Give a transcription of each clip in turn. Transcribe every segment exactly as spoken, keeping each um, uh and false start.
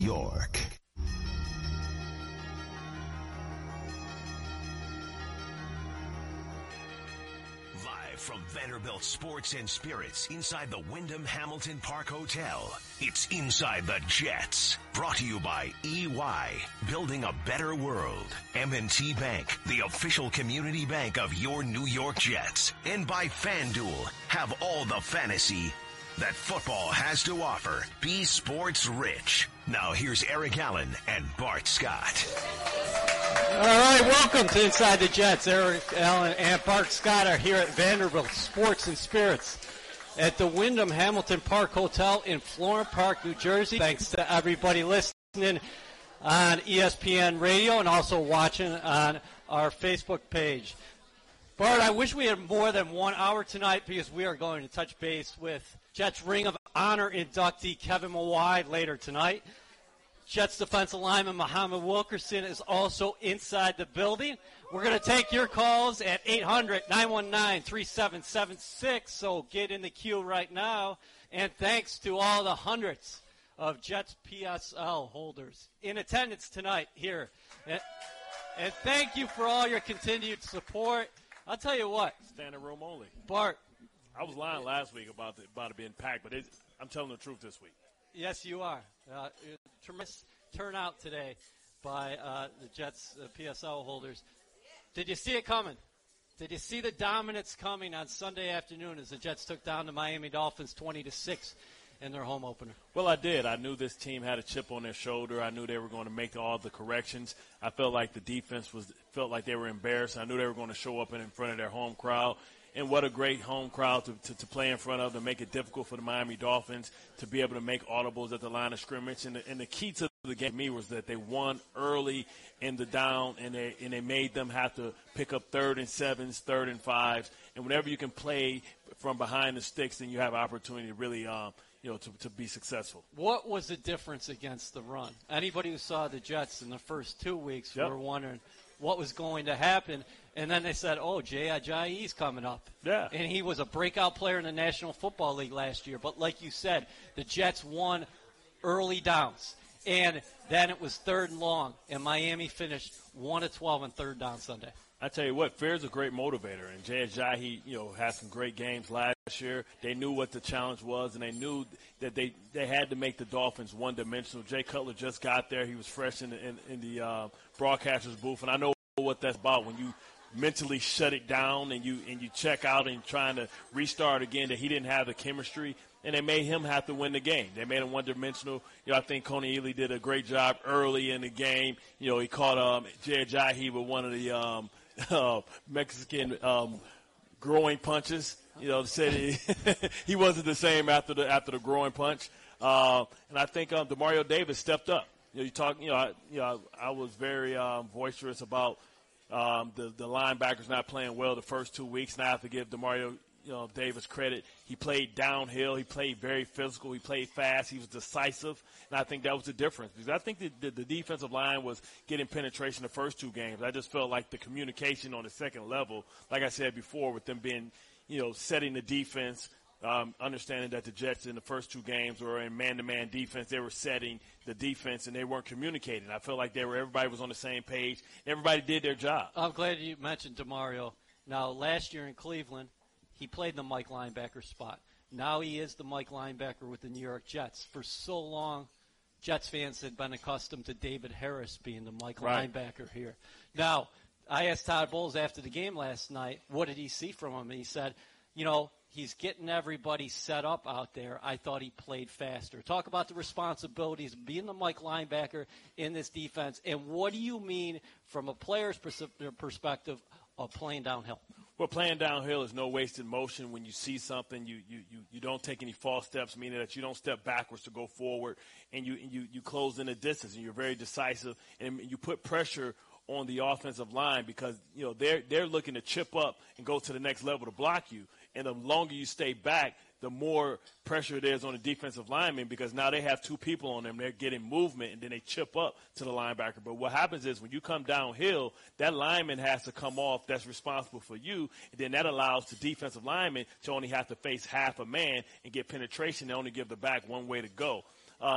York. Live from Vanderbilt Sports and Spirits inside the Wyndham Hamilton Park Hotel, it's Inside the Jets. Brought to you by E Y, building a better world. M and T Bank, the official community bank of your New York Jets. And by FanDuel, have all the fantasy that football has to offer. Be sports rich. Now here's Eric Allen and Bart Scott. All right, welcome to Inside the Jets. Eric Allen and Bart Scott are here at Vanderbilt Sports and Spirits at the Wyndham Hamilton Park Hotel in Florham Park, New Jersey. Thanks to everybody listening on E S P N Radio and also watching on our Facebook page. Bart, I wish we had more than one hour tonight because we are going to touch base with Jets Ring of Honor inductee Kevin Mawai later tonight. Jets defensive lineman Muhammad Wilkerson is also inside the building. We're going to take your calls at eight hundred, nine one nine, three seven seven six, so get in the queue right now. And thanks to all the hundreds of Jets P S L holders in attendance tonight here. And, and thank you for all your continued support. I'll tell you what. Standing room only. Bart. I was lying last week about the, about it being packed, but it, I'm telling the truth this week. Yes, you are. Uh, tremendous turnout today by uh, the Jets uh, P S L holders. Did you see it coming? Did you see the dominance coming on Sunday afternoon as the Jets took down the Miami Dolphins twenty to six in their home opener? Well, I did. I knew this team had a chip on their shoulder. I knew they were going to make all the corrections. I felt like the defense was felt like they were embarrassed. I knew they were going to show up in, in front of their home crowd. And what a great home crowd to, to, to play in front of, to make it difficult for the Miami Dolphins to be able to make audibles at the line of scrimmage. And the, and the key to the game to me was that they won early in the down, and they and they made them have to pick up third and sevens, third and fives. And whenever you can play from behind the sticks, then you have opportunity to really, um, you know, to, to be successful. What was the difference against the run? Anybody who saw the Jets in the first two weeks yep. were wondering what was going to happen. And then they said, oh, Jay Ajayi's coming up. Yeah. And he was a breakout player in the National Football League last year. But like you said, the Jets won early downs. And then it was third and long. And Miami finished one of twelve on third down Sunday. I tell you what, Fair's a great motivator. And Jay Ajayi, you know, had some great games last year. They knew what the challenge was, and they knew that they, they had to make the Dolphins one-dimensional. Jay Cutler just got there. He was fresh in the, in, in the uh, broadcaster's booth. And I know what that's about when you – mentally shut it down and you and you check out and trying to restart again, that he didn't have the chemistry, and they made him have to win the game. They made him one-dimensional. You know, I think Coney Ely did a great job early in the game. You know, he caught um, Jay Ajayi with one of the um, uh, Mexican um, growing punches. You know, said he, he wasn't the same after the after the growing punch. Uh, and I think um, Demario Davis stepped up. You know, you talk. You know, I, you know, I, I was very um, boisterous about. Um, the, the linebackers not playing well the first two weeks. Now I have to give Demario you know, Davis credit. He played downhill. He played very physical. He played fast. He was decisive. And I think that was the difference. Because I think the, the, the defensive line was getting penetration the first two games. I just felt like the communication on the second level, like I said before, with them being, you know, setting the defense, Um, understanding that the Jets in the first two games were in man-to-man defense. They were setting the defense, and they weren't communicating. I felt like they were. Everybody was on the same page. Everybody did their job. I'm glad you mentioned DeMario. Now, last year in Cleveland, he played the Mike linebacker spot. Now he is the Mike linebacker with the New York Jets. For so long, Jets fans had been accustomed to David Harris being the Mike right. linebacker here. Now, I asked Todd Bowles after the game last night, what did he see from him? And he said, you know, he's getting everybody set up out there. I thought he played faster. Talk about the responsibilities of being the Mike linebacker in this defense. And what do you mean from a player's pers- perspective of playing downhill? Well, playing downhill is no wasted motion. When you see something, you, you, you, you don't take any false steps, meaning that you don't step backwards to go forward, and you, and you, you close in the distance, and you're very decisive, and you put pressure on the offensive line because, you know, they're, they're looking to chip up and go to the next level to block you. And the longer you stay back, the more pressure there is on the defensive lineman because now they have two people on them. They're getting movement, and then they chip up to the linebacker. But what happens is when you come downhill, that lineman has to come off that's responsible for you, and then that allows the defensive lineman to only have to face half a man and get penetration and only give the back one way to go. Um,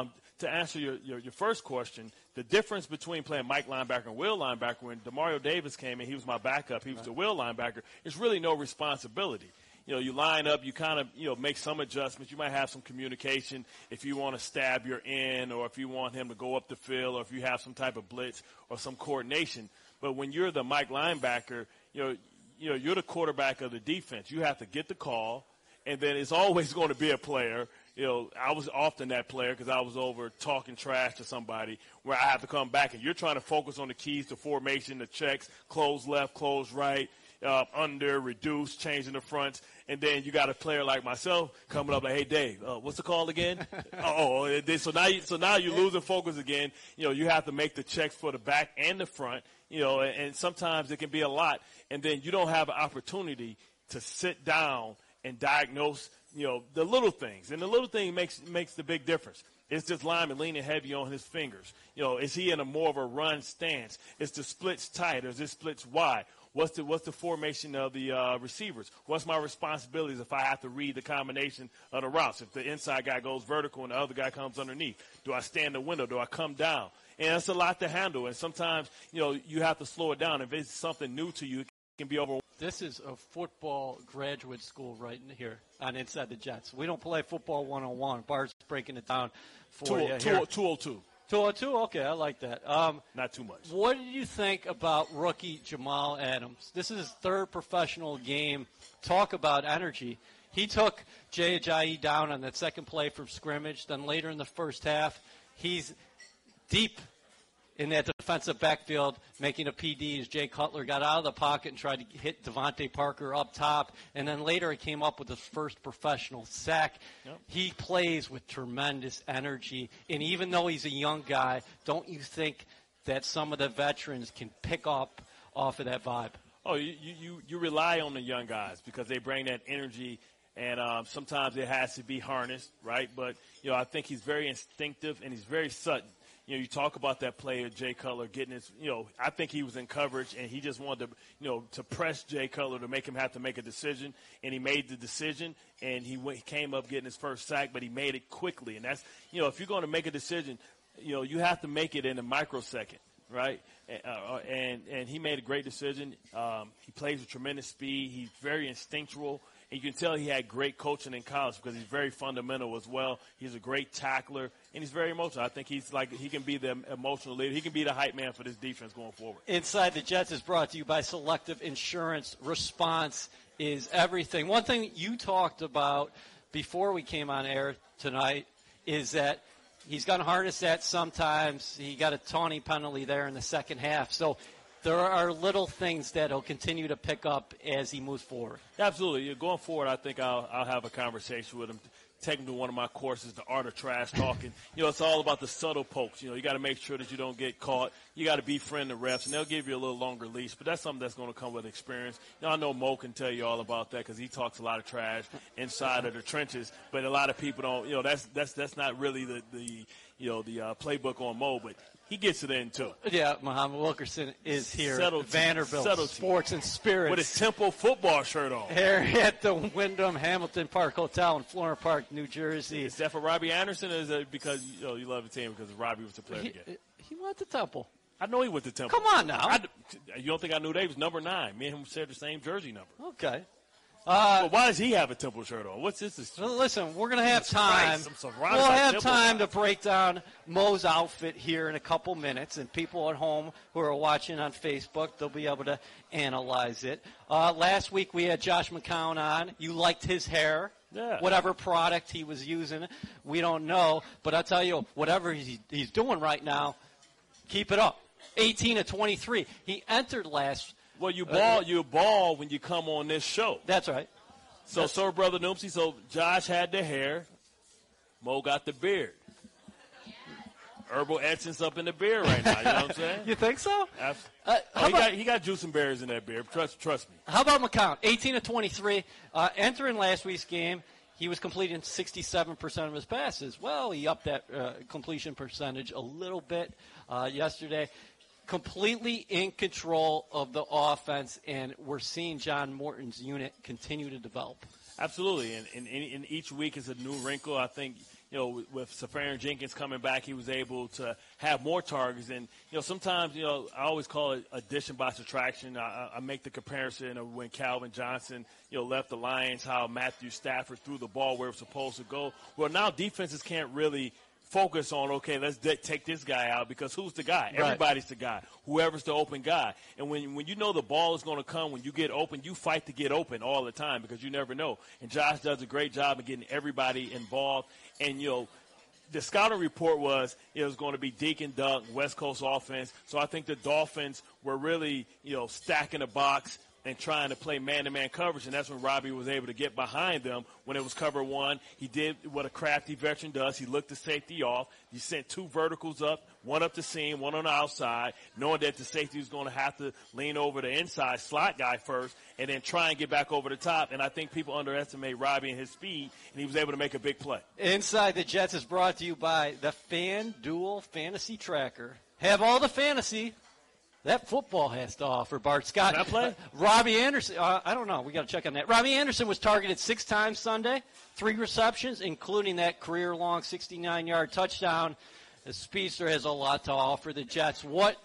to answer your, your, your first question, the difference between playing Mike linebacker and Will linebacker, when DeMario Davis came in, he was my backup. He was right. the Will linebacker. It's really no responsibility. You know, you line up, you kind of, you know, make some adjustments. You might have some communication if you want to stab your end or if you want him to go up the field or if you have some type of blitz or some coordination. But when you're the Mike linebacker, you know, you know, you're the quarterback of the defense. You have to get the call, and then it's always going to be a player. You know, I was often that player because I was over talking trash to somebody where I have to come back, and you're trying to focus on the keys to formation, the checks, close left, close right, uh, under, reduce, changing the fronts. And then you got a player like myself coming up like, hey, Dave, uh, what's the call again? oh, so now, you, so now you're losing focus again. You know, you have to make the checks for the back and the front, you know, and, and sometimes it can be a lot. And then you don't have an opportunity to sit down and diagnose, you know, the little things. And the little thing makes makes the big difference. It's this lineman leaning heavy on his fingers. You know, is he in a more of a run stance? Is the splits tight or is it splits wide? What's the what's the formation of the uh, receivers? What's my responsibilities if I have to read the combination of the routes? If the inside guy goes vertical and the other guy comes underneath, do I stand the window? Do I come down? And it's a lot to handle. And sometimes, you know, you have to slow it down. If it's something new to you, it can be overwhelming. This is a football graduate school right in here on Inside the Jets. We don't play football one oh one. Bart's breaking it down for you here. two oh two. two oh two? Okay, I like that. Um, Not too much. What did you think about rookie Jamal Adams? This is his third professional game. Talk about energy. He took Jay Ajayi down on that second play from scrimmage. Then later in the first half, he's deep in that defensive backfield, making a P D as Jay Cutler got out of the pocket and tried to hit Devontae Parker up top. And then later he came up with his first professional sack. Yep. He plays with tremendous energy. And even though he's a young guy, don't you think that some of the veterans can pick up off of that vibe? Oh, you, you, you rely on the young guys because they bring that energy. And um, sometimes it has to be harnessed, right? But, you know, I think he's very instinctive and he's very sudden. You know, you talk about that player, Jay Cutler, getting his, you know, I think he was in coverage and he just wanted to, you know, to press Jay Cutler to make him have to make a decision. And he made the decision and he, went, he came up getting his first sack, but he made it quickly. And that's, you know, if you're going to make a decision, you know, you have to make it in a microsecond, right? Uh, and, and he made a great decision. Um, he plays with tremendous speed. He's very instinctual. And you can tell he had great coaching in college because he's very fundamental as well. He's a great tackler, and he's very emotional. I think he's like he can be the emotional leader. He can be the hype man for this defense going forward. Inside the Jets is brought to you by Selective Insurance. Response is everything. One thing you talked about before we came on air tonight is that he's going to harness that sometimes. He got a taunting penalty there in the second half. So there are little things that he'll continue to pick up as he moves forward. Absolutely. Going forward, I think I'll, I'll have a conversation with him, take him to one of my courses, The Art of Trash Talking. You know, it's all about the subtle pokes. You know, you got to make sure that you don't get caught. You got to befriend the refs, and they'll give you a little longer leash. But that's something that's going to come with experience. You know, I know Mo can tell you all about that because he talks a lot of trash inside of the trenches. But a lot of people don't. You know, that's that's that's not really the the you know the uh, playbook on Mo, but he gets it in, too. Yeah, Muhammad Wilkerson is here Subtlety. at Vanderbilt Subtlety. Sports and Spirits. With his Temple football shirt on. Here at the Wyndham Hamilton Park Hotel in Florham Park, New Jersey. Is that for Robbie Anderson or is it because you, know, you love the team because Robbie was the player he, to get? He went to Temple. I know he went to Temple. Come on now. I, you don't think I knew they was number nine? Me and him shared the same jersey number. Okay. Uh, well, why does he have a Temple shirt on? What's this? this listen, we're going to have time. Christ, we'll have time to break down Mo's outfit here in a couple minutes, and people at home who are watching on Facebook, they'll be able to analyze it. Uh, last week we had Josh McCown on. You liked his hair. Yeah. Whatever product he was using, we don't know. But I'll tell you, whatever he's, he's doing right now, keep it up. eighteen to twenty-three. He entered last Well, you ball, uh, you ball when you come on this show. That's right. So, That's so brother Noopsy, so Josh had the hair, Mo got the beard. Herbal essence up in the beard right now. You know what I'm saying? You think so? Uh, uh, oh, he, about, got, he got juice and berries in that beard. Trust, trust me. How about McCown? eighteen to twenty-three. Uh, entering last week's game, he was completing sixty-seven percent of his passes. Well, he upped that uh, completion percentage a little bit uh, yesterday. Completely in control of the offense, and we're seeing John Morton's unit continue to develop. Absolutely, and, and, and each week is a new wrinkle. I think, you you know, with, with Safarian Jenkins coming back, he was able to have more targets. And, you know, sometimes, you know, I always call it addition by subtraction. I, I make the comparison of when Calvin Johnson, you know, left the Lions, how Matthew Stafford threw the ball where it was supposed to go. Well, now defenses can't really focus on, okay, let's de- take this guy out, because who's the guy? Right. Everybody's the guy. Whoever's the open guy. And when when you know the ball is going to come, when you get open, you fight to get open all the time, because you never know. And Josh does a great job of getting everybody involved. And, you know, the scouting report was it was going to be Deacon Duck, West Coast offense. So I think the Dolphins were really, you know, stacking the box and trying to play man-to-man coverage, and that's when Robbie was able to get behind them when it was cover one. He did what a crafty veteran does. He looked the safety off. He sent two verticals up, one up the seam, one on the outside, knowing that the safety was going to have to lean over the inside slot guy first and then try and get back over the top. And I think people underestimate Robbie and his speed, and he was able to make a big play. Inside the Jets is brought to you by the FanDuel Fantasy Tracker. Have all the fantasy that football has to offer, Bart Scott. Can I play? Robbie Anderson, uh, I don't know. We got to check on that. Robbie Anderson was targeted six times Sunday, three receptions, including that career-long sixty-nine-yard touchdown. The speedster has a lot to offer the Jets. What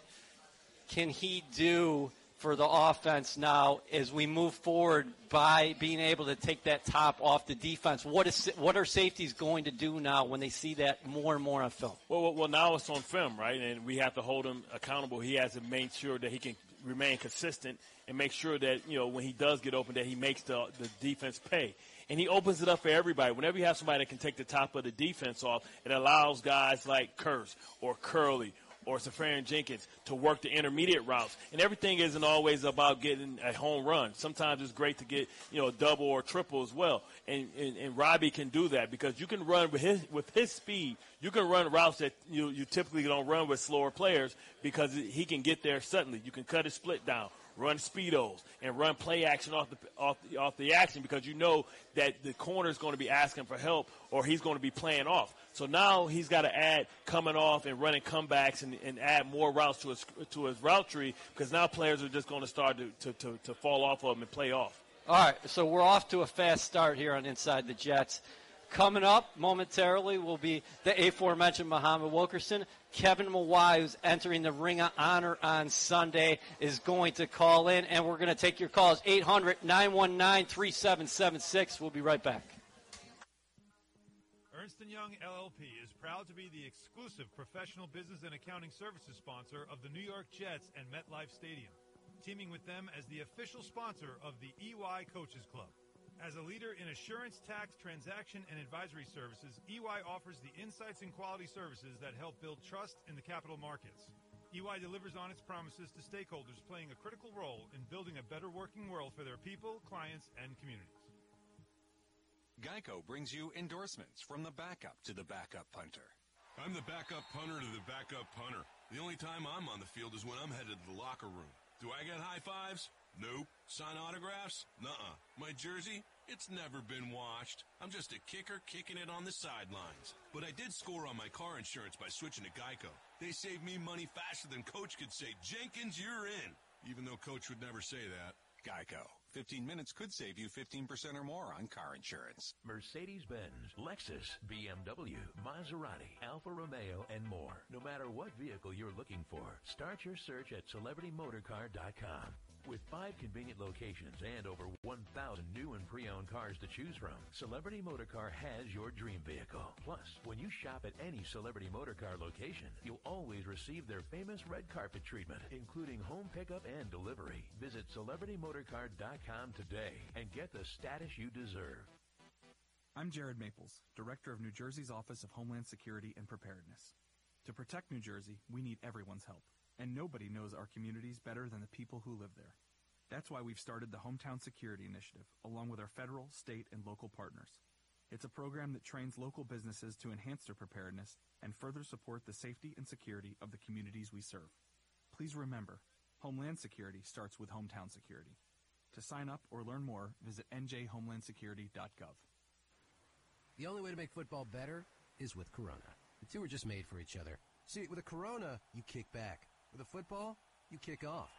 can he do for the offense now as we move forward by being able to take that top off the defense? What is what are safeties going to do now when they see that more and more on film? Well, well, well, now it's on film, right? And we have to hold him accountable. He has to make sure that he can remain consistent and make sure that, you know, when he does get open, that he makes the, the defense pay. And he opens it up for everybody. Whenever you have somebody that can take the top of the defense off, it allows guys like Kearse or Curley or Safarian Jenkins to work the intermediate routes. And everything isn't always about getting a home run. Sometimes it's great to get, you know, a double or triple as well. And, and, and Robbie can do that, because you can run with his with his speed. You can run routes that you you typically don't run with slower players, because he can get there suddenly. You can cut his split down, run speedos, and run play action off the off the, off the action, because you know that the corner is going to be asking for help, or he's going to be playing off. So now he's got to add coming off and running comebacks and, and add more routes to his to his route tree, because now players are just going to start to, to, to, to fall off of him and play off. All right, so we're off to a fast start here on Inside the Jets. Coming up momentarily will be the aforementioned Muhammad Wilkerson. Kevin Mawai, who's entering the Ring of Honor on Sunday, is going to call in, and we're going to take your calls. eight hundred, nine one nine, three seven seven six. We'll be right back. Ernst and Young L L P is proud to be the exclusive professional business and accounting services sponsor of the New York Jets and MetLife Stadium, teaming with them as the official sponsor of the E Y Coaches Club. As a leader in assurance, tax, transaction, and advisory services, E Y offers the insights and quality services that help build trust in the capital markets. E Y delivers on its promises to stakeholders, playing a critical role in building a better working world for their people, clients, and communities. Geico brings you endorsements from the backup to the backup punter. I'm the backup punter to the backup punter. The only time I'm on the field is when I'm headed to the locker room. Do I get high fives? Nope. Sign autographs? Nuh-uh. My jersey? It's never been washed. I'm just a kicker kicking it on the sidelines. But I did score on my car insurance by switching to Geico. They saved me money faster than Coach could say, "Jenkins, you're in." Even though Coach would never say that. Geico. fifteen minutes could save you fifteen percent or more on car insurance. Mercedes-Benz, Lexus, B M W, Maserati, Alfa Romeo, and more. No matter what vehicle you're looking for, start your search at celebrity motorcar dot com. With five convenient locations and over one thousand new and pre-owned cars to choose from, Celebrity Motorcar has your dream vehicle. Plus, when you shop at any Celebrity Motorcar location, you'll always receive their famous red carpet treatment, including home pickup and delivery. Visit celebrity motorcar dot com today and get the status you deserve. I'm Jared Maples, Director of New Jersey's Office of Homeland Security and Preparedness. To protect New Jersey, we need everyone's help. And nobody knows our communities better than the people who live there. That's why we've started the Hometown Security Initiative, along with our federal, state, and local partners. It's a program that trains local businesses to enhance their preparedness and further support the safety and security of the communities we serve. Please remember, Homeland Security starts with Hometown Security. To sign up or learn more, visit n j homeland security dot gov. The only way to make football better is with Corona. The two are just made for each other. See, with a Corona, you kick back. With a football, you kick off.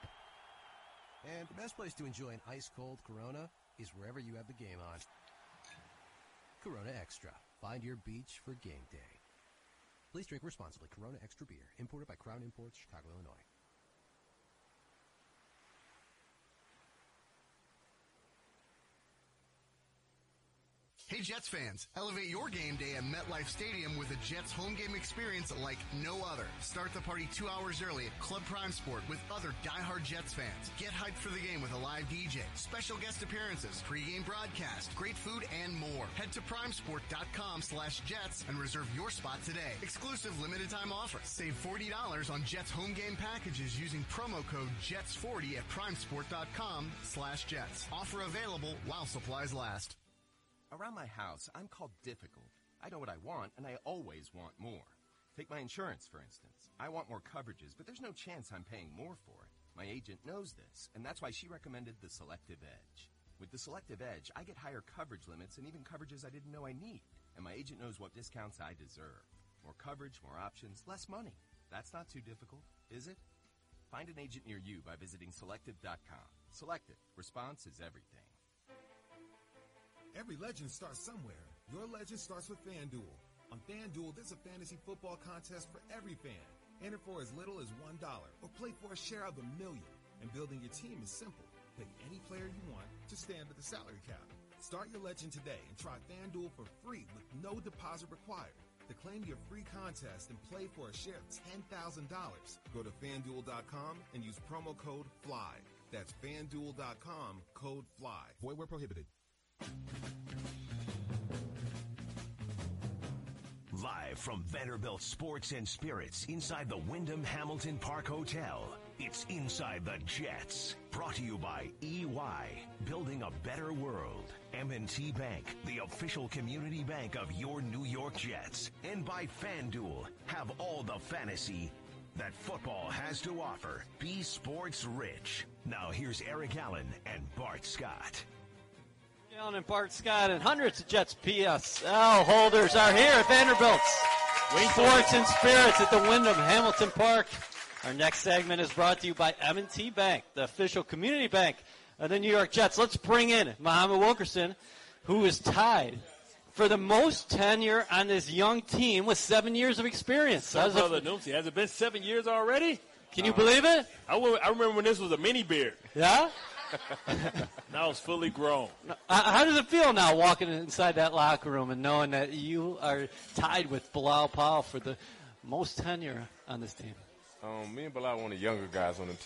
And the best place to enjoy an ice-cold Corona is wherever you have the game on. Corona Extra. Find your beach for game day. Please drink responsibly. Corona Extra Beer. Imported by Crown Imports, Chicago, Illinois. Hey Jets fans, elevate your game day at MetLife Stadium with a Jets home game experience like no other. Start the party two hours early at Club Prime Sport with other diehard Jets fans. Get hyped for the game with a live D J, special guest appearances, pregame broadcast, great food, and more. Head to primesport.com slash Jets and reserve your spot today. Exclusive limited time offer. Save forty dollars on Jets home game packages using promo code Jets forty at primesport.com slash Jets. Offer available while supplies last. Around my house, I'm called difficult. I know what I want, and I always want more. Take my insurance, for instance. I want more coverages, but there's no chance I'm paying more for it. My agent knows this, and that's why she recommended the Selective Edge. With the Selective Edge, I get higher coverage limits and even coverages I didn't know I need. And my agent knows what discounts I deserve. More coverage, more options, less money. That's not too difficult, is it? Find an agent near you by visiting selective dot com. Selective. Response is everything. Every legend starts somewhere. Your legend starts with FanDuel. On FanDuel, there's a fantasy football contest for every fan. Enter for as little as one dollar or play for a share of a million. And building your team is simple. Pick any player you want to stand at the salary cap. Start your legend today and try FanDuel for free with no deposit required. To claim your free contest and play for a share of ten thousand dollars, go to FanDuel dot com and use promo code FLY. That's FanDuel dot com, code FLY. Void where prohibited. Live from Vanderbilt Sports and Spirits inside the Wyndham Hamilton Park Hotel, it's Inside the Jets. Brought to you by E Y, building a better world. M and T Bank, the official community bank of your New York Jets. And by FanDuel, have all the fantasy that football has to offer. Be sports rich. Now here's Eric Allen and Bart Scott. Allen and Bart Scott and hundreds of Jets P S L holders are here at Vanderbilt's Sports and Spirits at the Wyndham Hamilton Park. Our next segment is brought to you by M and T Bank, the official community bank of the New York Jets. Let's bring in Muhammad Wilkerson, who is tied for the most tenure on this young team with seven years of experience. So brother Noomsy, has it been seven years already? Can you uh, believe it? I, w- I remember when this was a mini beard. Yeah? Now it's fully grown. How does it feel now walking inside that locker room and knowing that you are tied with Bilal Powell for the most tenure on this team? Um, me and Bilal are one of the younger guys on the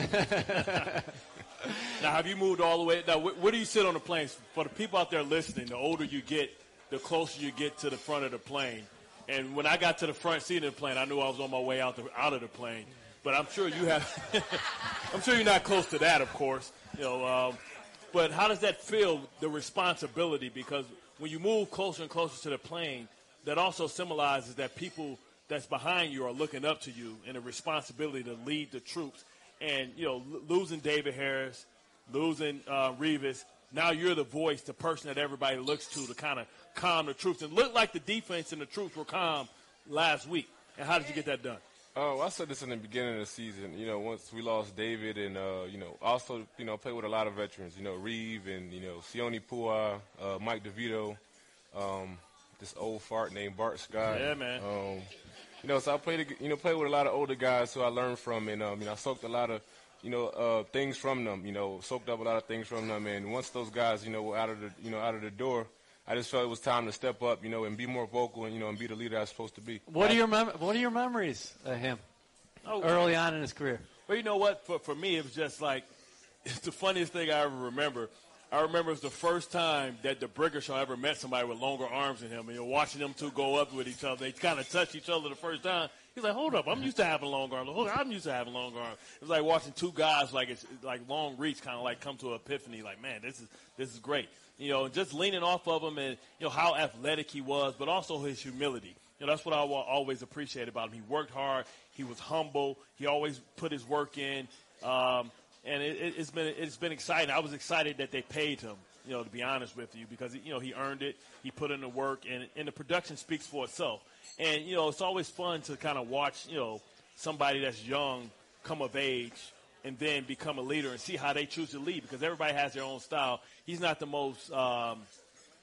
team. Now, have you moved all the way? Now, wh- where do you sit on the plane? For the people out there listening, the older you get, the closer you get to the front of the plane. And when I got to the front seat of the plane, I knew I was on my way out the, out of the plane. But I'm sure you have. I'm sure you're not close to that, of course. You know, um, but how does that feel? The responsibility, because when you move closer and closer to the plane, that also symbolizes that people that's behind you are looking up to you, and a responsibility to lead the troops. And you know, l- losing David Harris, losing uh, Revis, now you're the voice, the person that everybody looks to to kind of calm the troops. And looked like the defense and the troops were calm last week. And how did you get that done? Oh, well, I said this in the beginning of the season. You know, once we lost David and, uh, you know, also, you know, played with a lot of veterans. You know, Reeve and, you know, Sione Pua, uh, Mike DeVito, um, this old fart named Bart Scott. Yeah, man. Um, you know, so I played, you know, played with a lot of older guys who I learned from. And, um, you know, I soaked a lot of, you know, uh, things from them, you know, soaked up a lot of things from them. And once those guys, you know, were out of the, you know, out of the door, I just felt it was time to step up, you know, and be more vocal and, you know, and be the leader I was supposed to be. What are your mem- What are your memories of him oh, early on in his career? Well, you know what? For for me, it was just like it's the funniest thing I ever remember. I remember it was the first time that the Briggershaw ever met somebody with longer arms than him. And you're watching them two go up with each other. They kind of touch each other the first time. He's like, hold up, I'm used to having long arms. Hold up, I'm used to having long arms. It was like watching two guys like it's like long reach kind of like come to an epiphany. Like, man, this is this is great. You know, just leaning off of him and, you know, how athletic he was, but also his humility. You know, that's what I always appreciate about him. He worked hard. He was humble. He always put his work in. Um, and it, it, it's been it's been exciting. I was excited that they paid him, you know, to be honest with you, because, you know, he earned it. He put in the work, and, and the production speaks for itself. And, you know, it's always fun to kind of watch, you know, somebody that's young come of age and then become a leader and see how they choose to lead, because everybody has their own style. He's not the most, um, you know,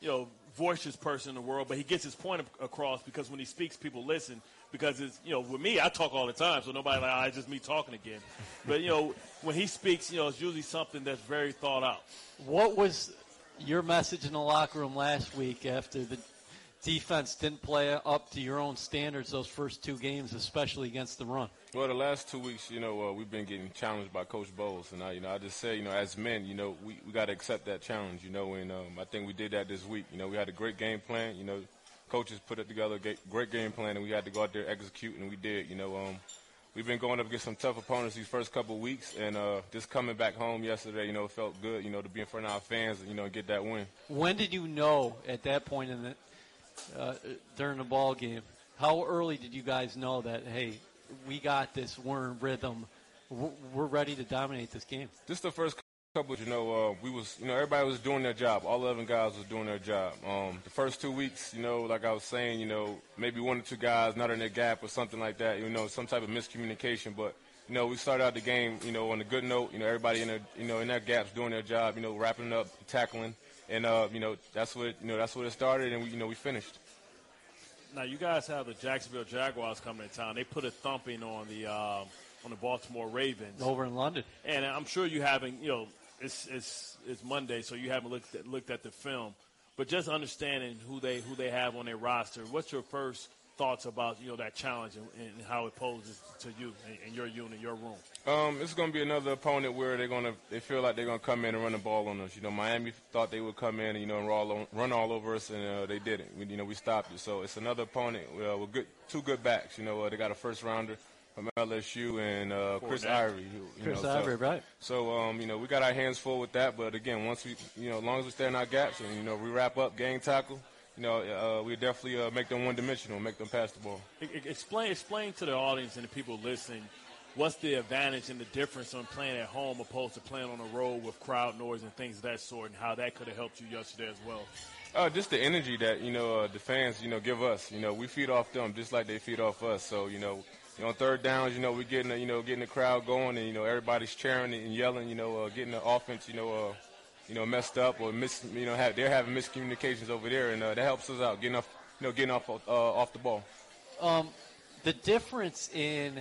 voicious person in the world, but he gets his point across because when he speaks, people listen. Because it's, you know, with me, I talk all the time, so nobody like, oh, it's just me talking again. But, you know, when he speaks, you know, it's usually something that's very thought out. What was your message in the locker room last week after the defense didn't play up to your own standards those first two games, especially against the run? Well, the last two weeks, you know, uh, we've been getting challenged by Coach Bowles. And, I, you know, I just say, you know, as men, you know, we, we got to accept that challenge, you know, and um, I think we did that this week. You know, we had a great game plan, you know. Coaches put it together, a great game plan, and we had to go out there execute, and we did. You know, um, we've been going up against some tough opponents these first couple of weeks, and uh, just coming back home yesterday, you know, it felt good, you know, to be in front of our fans, and, you know, and get that win. When did you know at that point in the uh, during the ball game? How early did you guys know that, hey, we got this, we're in rhythm, we're ready to dominate this game? Just the first couple, you know, uh, we was, you know, everybody was doing their job. All eleven guys was doing their job. Um, the first two weeks, you know, like I was saying, you know, maybe one or two guys not in their gap or something like that, you know, some type of miscommunication. But, you know, we started out the game, you know, on a good note. You know, everybody in their, you know, in their gaps doing their job, you know, wrapping up, tackling. And, uh, you know, that's what, you know, that's what it started, and, we, you know, we finished. Now, you guys have the Jacksonville Jaguars coming to town. They put a thumping on the um, on the Baltimore Ravens. Over in London. And I'm sure you haven't, you know, It's, it's it's Monday, so you haven't looked at, looked at the film. But just understanding who they who they have on their roster, what's your first thoughts about, you know, that challenge and, and how it poses to you and, and your unit, your room? Um, it's going to be another opponent where they're going to they feel like they're going to come in and run the ball on us. You know, Miami thought they would come in and, you know, and roll, run all over us, and uh, they didn't. We, you know, we stopped it. So it's another opponent uh, with good, two good backs. You know, uh, they got a first rounder from L S U and uh, Chris Ivory. You Chris know, Ivory, so, right. So, um, you know, we got our hands full with that. But, again, once we, you know, as long as we stay in our gaps and, you know, we wrap up, gang tackle, you know, uh, we definitely uh, make them one-dimensional, make them pass the ball. Explain, explain to the audience and the people listening what's the advantage and the difference on playing at home opposed to playing on the road with crowd noise and things of that sort, and how that could have helped you yesterday as well. Uh, just the energy that, you know, uh, the fans, you know, give us. You know, we feed off them just like they feed off us. So, you know, you know, on third downs, you know, we're getting, you know, getting the crowd going, and, you know, everybody's cheering and yelling, you know, uh, getting the offense, you know, uh, you know, messed up or miss, you know, have, they're having miscommunications over there, and uh, that helps us out, getting off, you know, getting off, uh, off the ball. Um, the difference in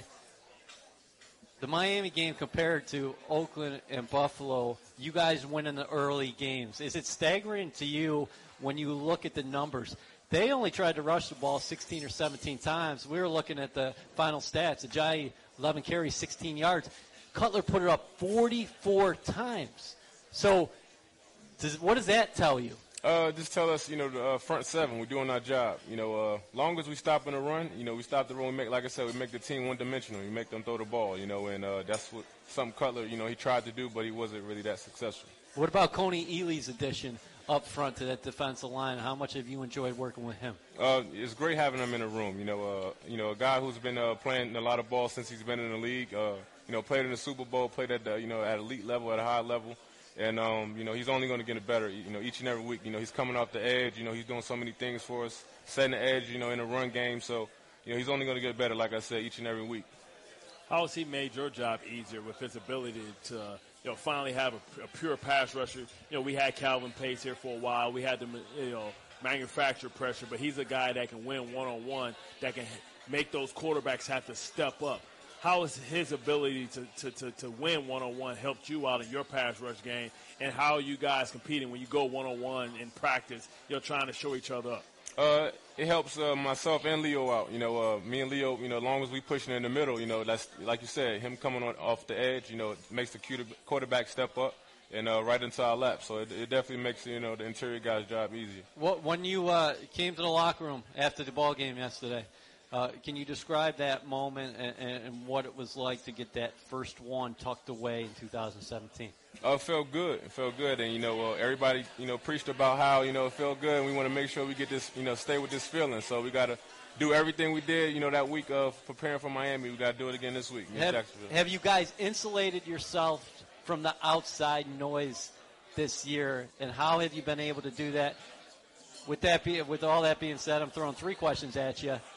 the Miami game compared to Oakland and Buffalo, you guys win in the early games. Is it staggering to you when you look at the numbers? They only tried to rush the ball sixteen or seventeen times. We were looking at the final stats. Ajayi, eleven carries, sixteen yards. Cutler put it up forty-four times. So does, what does that tell you? Uh, just tell us, you know, the uh, front seven, we're doing our job. You know, uh, long as we stop in the run, you know, we stop the run. We make, like I said, we make the team one-dimensional. We make them throw the ball, you know, and uh, that's what something Cutler, you know, he tried to do, but he wasn't really that successful. What about Coney Ealy's addition up front to that defensive line? How much have you enjoyed working with him? Uh, it's great having him in the room. You know, uh, you know, a guy who's been uh, playing a lot of ball since he's been in the league. Uh, you know, played in the Super Bowl, played at the, you know, at elite level, at a high level. And, um, you know, he's only going to get it better, you know, each and every week. You know, he's coming off the edge. You know, he's doing so many things for us, setting the edge, you know, in the run game. So, you know, he's only going to get better, like I said, each and every week. How has he made your job easier with his ability to, you know, finally have a, a pure pass rusher? You know, we had Calvin Pace here for a while. We had to, you know, manufacture pressure. But he's a guy that can win one-on-one, that can make those quarterbacks have to step up. How has his ability to, to, to, to win one-on-one helped you out in your pass rush game, and how are you guys competing when you go one-on-one in practice, you know, trying to show each other up? Uh, it helps uh, myself and Leo out. You know, uh, me and Leo, you know, as long as we pushing in the middle, you know, that's, like you said, him coming on off the edge, you know, it makes the quarterback step up and uh, right into our lap. So it, it definitely makes, you know, the interior guy's job easier. What, when you uh, came to the locker room after the ball game yesterday, Uh, can you describe that moment and, and, and what it was like to get that first one tucked away in two thousand seventeen? Uh, it felt good. It felt good. And, you know, uh, everybody, you know, preached about how, you know, it felt good. And we want to make sure we get this, you know, stay with this feeling. So we got to do everything we did, you know, that week of preparing for Miami. We got to do it again this week. Have, have you guys insulated yourself from the outside noise this year? And how have you been able to do that? With that, be, with all that being said, I'm throwing three questions at you.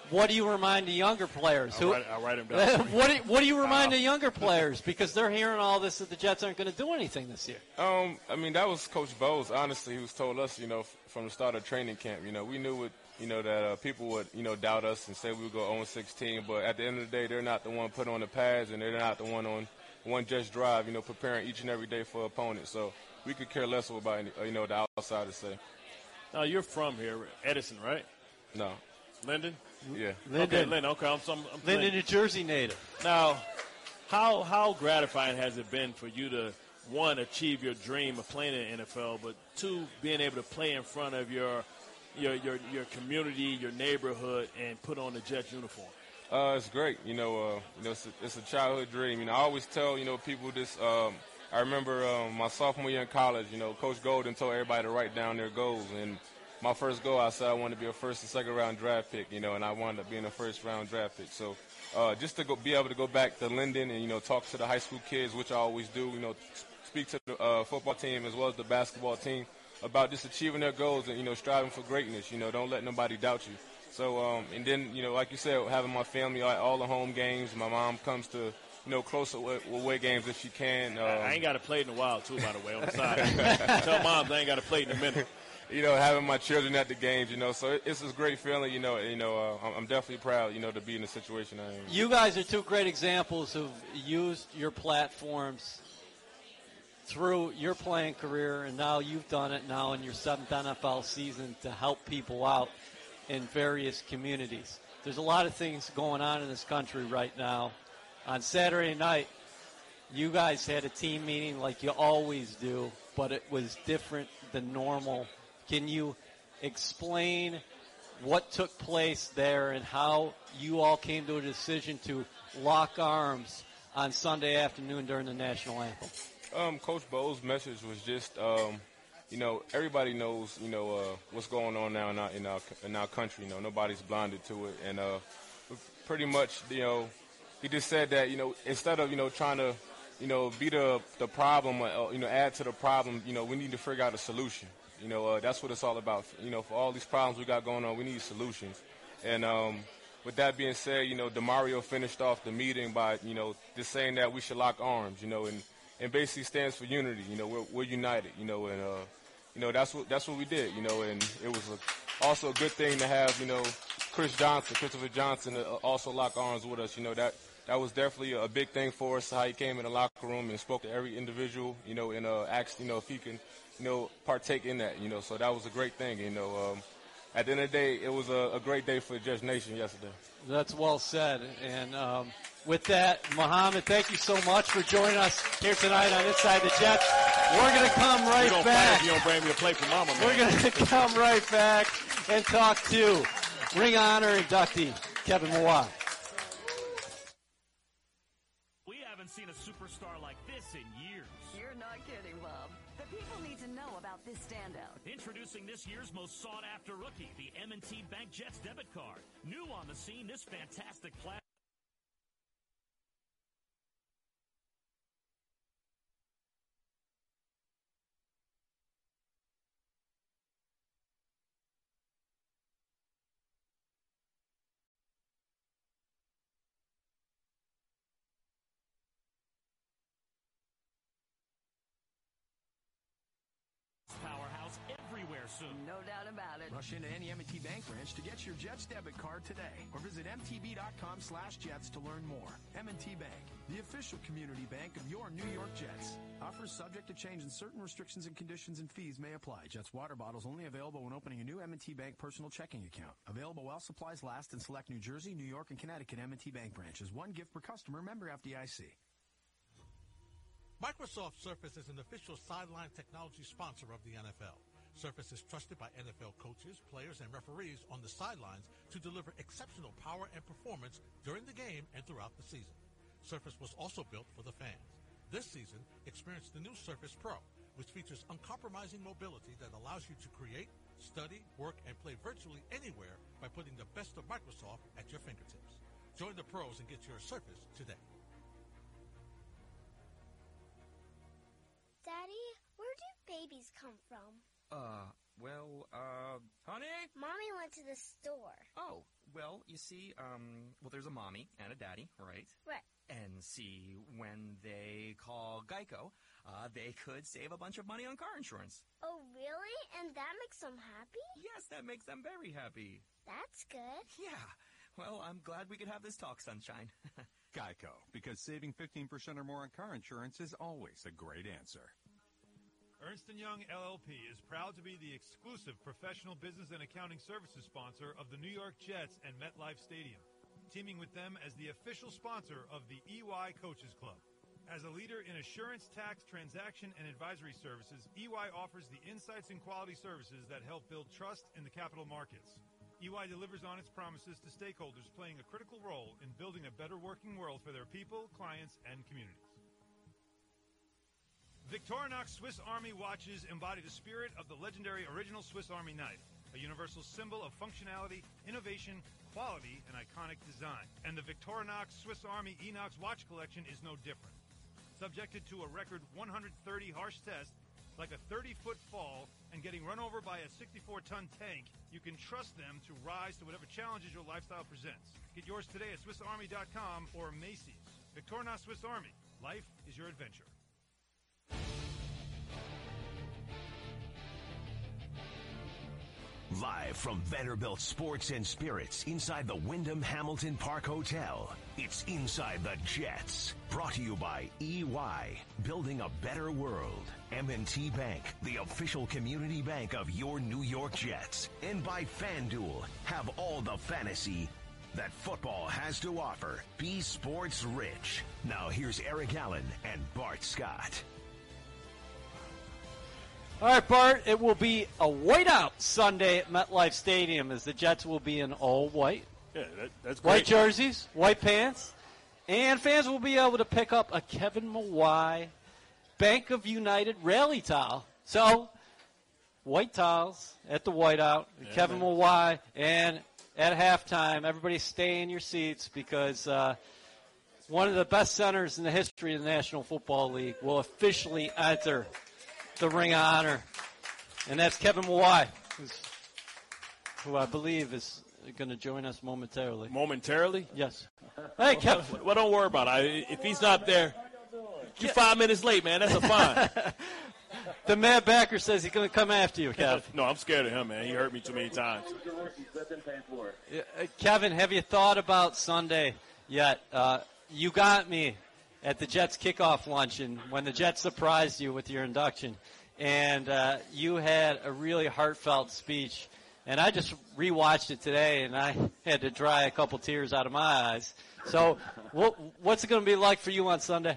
what do you remind the younger players? I'll Who, write, I'll write them down. what, do you, what do you remind uh, the younger players? Because they're hearing all this that the Jets aren't going to do anything this year. Um, I mean, that was Coach Bowles, honestly, who's told us, you know, f- from the start of training camp. You know, we knew it, you know, that uh, people would, you know, doubt us and say we would go oh and sixteen. But at the end of the day, they're not the one put on the pads, and they're not the one on one just drive, you know, preparing each and every day for opponents. So we could care less about, any, you know, the outsiders say. Now, you're from here, Edison, right? No. Linden? Yeah. Linden. Okay, Linden. Okay, I'm, I'm, I'm Linden, New Jersey native. Now, how how gratifying has it been for you to, one, achieve your dream of playing in the N F L, but two, being able to play in front of your your your, your community, your neighborhood, and put on the Jets uniform? Uh, it's great. You know, uh, you know, it's a, it's a childhood dream. You know, I always tell, you know, people this. Um, I remember um, my sophomore year in college, you know, Coach Golden told everybody to write down their goals. And my first goal, I said I wanted to be a first and second round draft pick, you know, and I wound up being a first round draft pick. So uh, just to go, be able to go back to Linden and, you know, talk to the high school kids, which I always do, you know, speak to the uh, football team as well as the basketball team about just achieving their goals and, you know, striving for greatness. You know, don't let nobody doubt you. So, um, and then, you know, like you said, having my family at all the home games, my mom comes to, you know, closer away, away games if she can. Um, I ain't got to play in a while, too, by the way, on the side. Tell moms I ain't got to play in a minute. You know, having my children at the games, you know, so it, it's this great feeling, you know, you know, uh, I'm definitely proud, you know, to be in the situation I am. You guys are two great examples who've used your platforms through your playing career, and now you've done it now in your seventh N F L season to help people out in various communities. There's a lot of things going on in this country right now. On Saturday night, you guys had a team meeting like you always do, but it was different than normal. Can you explain what took place there and how you all came to a decision to lock arms on Sunday afternoon during the national anthem? Um, Coach Bowles' message was just, um, you know, everybody knows, you know, uh, what's going on now in our, in our in our country. You know, nobody's blinded to it, and uh, pretty much, you know, he just said that, you know, instead of, you know, trying to, you know, be the the problem, or, you know, add to the problem, you know, we need to figure out a solution. You know, uh, that's what it's all about. You know, for all these problems we got going on, we need solutions. And um, with that being said, you know, DeMario finished off the meeting by, you know, just saying that we should lock arms, you know, and, and basically stands for unity. You know, we're, we're united, you know, and, uh, you know, that's what that's what we did, you know, and it was a, also a good thing to have, you know, Chris Johnson, Christopher Johnson, uh, also lock arms with us. You know, that that was definitely a big thing for us, how he came in the locker room and spoke to every individual, you know, and uh, asked, you know, if he can, you know, partake in that, you know. So that was a great thing, you know. Um, at the end of the day, it was a, a great day for the Jets Nation yesterday. That's well said. And um, with that, Mohamed, thank you so much for joining us here tonight on Inside the Jets. We're going to come right you back. You don't bring me a plate for mama, man. We're going to come right back and talk to Ring Honor inductee Kevin Mawai. We haven't seen a superstar like this in years. You're not kidding, Bob. The people need to know about this standout. Introducing this year's most sought-after rookie, the M and T Bank Jets debit card. New on the scene, this fantastic class. Powerhouse everywhere soon. No doubt about it. Rush into any M and T Bank branch to get your Jets debit card today, or visit m t b dot com slash jets to learn more. M and T Bank, the official community bank of your New York Jets. Offers subject to change and certain restrictions and conditions and fees may apply. Jets water bottles only available when opening a new M and T Bank personal checking account. Available while supplies last in select New Jersey, New York, and Connecticut M and T Bank branches. One gift per customer. Member F D I C. Microsoft Surface is an official sideline technology sponsor of the N F L. Surface is trusted by N F L coaches, players, and referees on the sidelines to deliver exceptional power and performance during the game and throughout the season. Surface was also built for the fans. This season, experience the new Surface Pro, which features uncompromising mobility that allows you to create, study, work, and play virtually anywhere by putting the best of Microsoft at your fingertips. Join the pros and get your Surface today. Daddy, where do babies come from? Uh, well, uh, honey? Mommy went to the store. Oh, Well, you see, um, well, there's a mommy and a daddy, right? Right. And see, when they call Geico, uh, they could save a bunch of money on car insurance. Oh, really? And that makes them happy? Yes, that makes them very happy. That's good. Yeah. Well, I'm glad we could have this talk, Sunshine. Geico, because saving fifteen percent or more on car insurance is always a great answer. Ernst and Young L L P is proud to be the exclusive professional business and accounting services sponsor of the New York Jets and MetLife Stadium, teaming with them as the official sponsor of the E Y Coaches Club. As a leader in assurance, tax, transaction, and advisory services, E Y offers the insights and quality services that help build trust in the capital markets. E Y delivers on its promises to stakeholders, playing a critical role in building a better working world for their people, clients, and communities. Victorinox Swiss Army watches embody the spirit of the legendary original Swiss Army knife, a universal symbol of functionality, innovation, quality, and iconic design. And the Victorinox Swiss Army Enox watch collection is no different. Subjected to a record one hundred thirty harsh tests, like a thirty-foot fall and getting run over by a sixty-four ton tank, you can trust them to rise to whatever challenges your lifestyle presents. Get yours today at Swiss Army dot com or Macy's. Victorinox Swiss Army. Life is your adventure. Live from Vanderbilt Sports and Spirits inside the Wyndham Hamilton Park Hotel, it's Inside the Jets. Brought to you by E Y, building a better world. M and T Bank, the official community bank of your New York Jets. And by FanDuel, have all the fantasy that football has to offer. Be sports rich. Now here's Eric Allen and Bart Scott. All right, Bart, it will be a whiteout Sunday at MetLife Stadium as the Jets will be in all white. Yeah, that, that's great. White jerseys, white pants, and fans will be able to pick up a Kevin Mawai Bank of United rally towel. So, white towels at the whiteout, yeah, Kevin man. Mawai, and at halftime, everybody stay in your seats because uh, one of the best centers in the history of the National Football League will officially enter the Ring of Honor, and that's Kevin Mawai, who I believe is going to join us momentarily. Momentarily? Yes. Hey, Kevin. Well, well, don't worry about it. If he's not there, you're five minutes late, man. That's a fine. The Mad Backer says he's going to come after you, Kevin. No, I'm scared of him, man. He hurt me too many times. Uh, Kevin, have you thought about Sunday yet? Uh, you got me at the Jets kickoff luncheon when the Jets surprised you with your induction. And uh, you had a really heartfelt speech. And I just rewatched it today, and I had to dry a couple tears out of my eyes. So what, what's it going to be like for you on Sunday?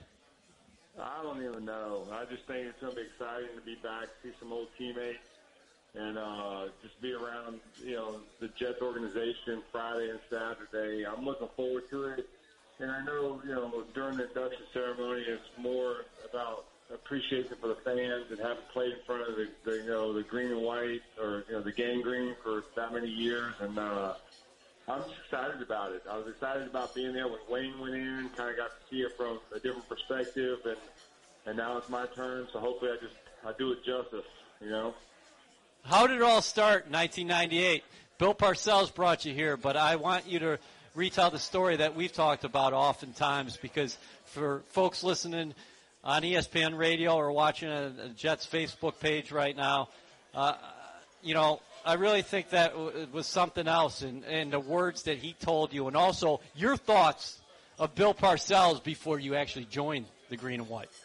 I don't even know. I just think it's going to be exciting to be back, see some old teammates, and uh, just be around, you know, the Jets organization Friday and Saturday. I'm looking forward to it. And I know, you know, during the induction ceremony, it's more about appreciation for the fans and having played in front of the, the you know, the green and white or, you know, the gang green for that many years. And uh, I'm just excited about it. I was excited about being there when Wayne went in, kind of got to see it from a different perspective. And, and now it's my turn, so hopefully I just I do it justice, you know. How did it all start in nineteen ninety-eight? Bill Parcells brought you here, but I want you to retell the story that we've talked about oftentimes, because for folks listening on E S P N Radio or watching a, a Jets Facebook page right now, uh, you know, I really think that w- was something else, and, and the words that he told you, and also your thoughts of Bill Parcells before you actually joined the green and white.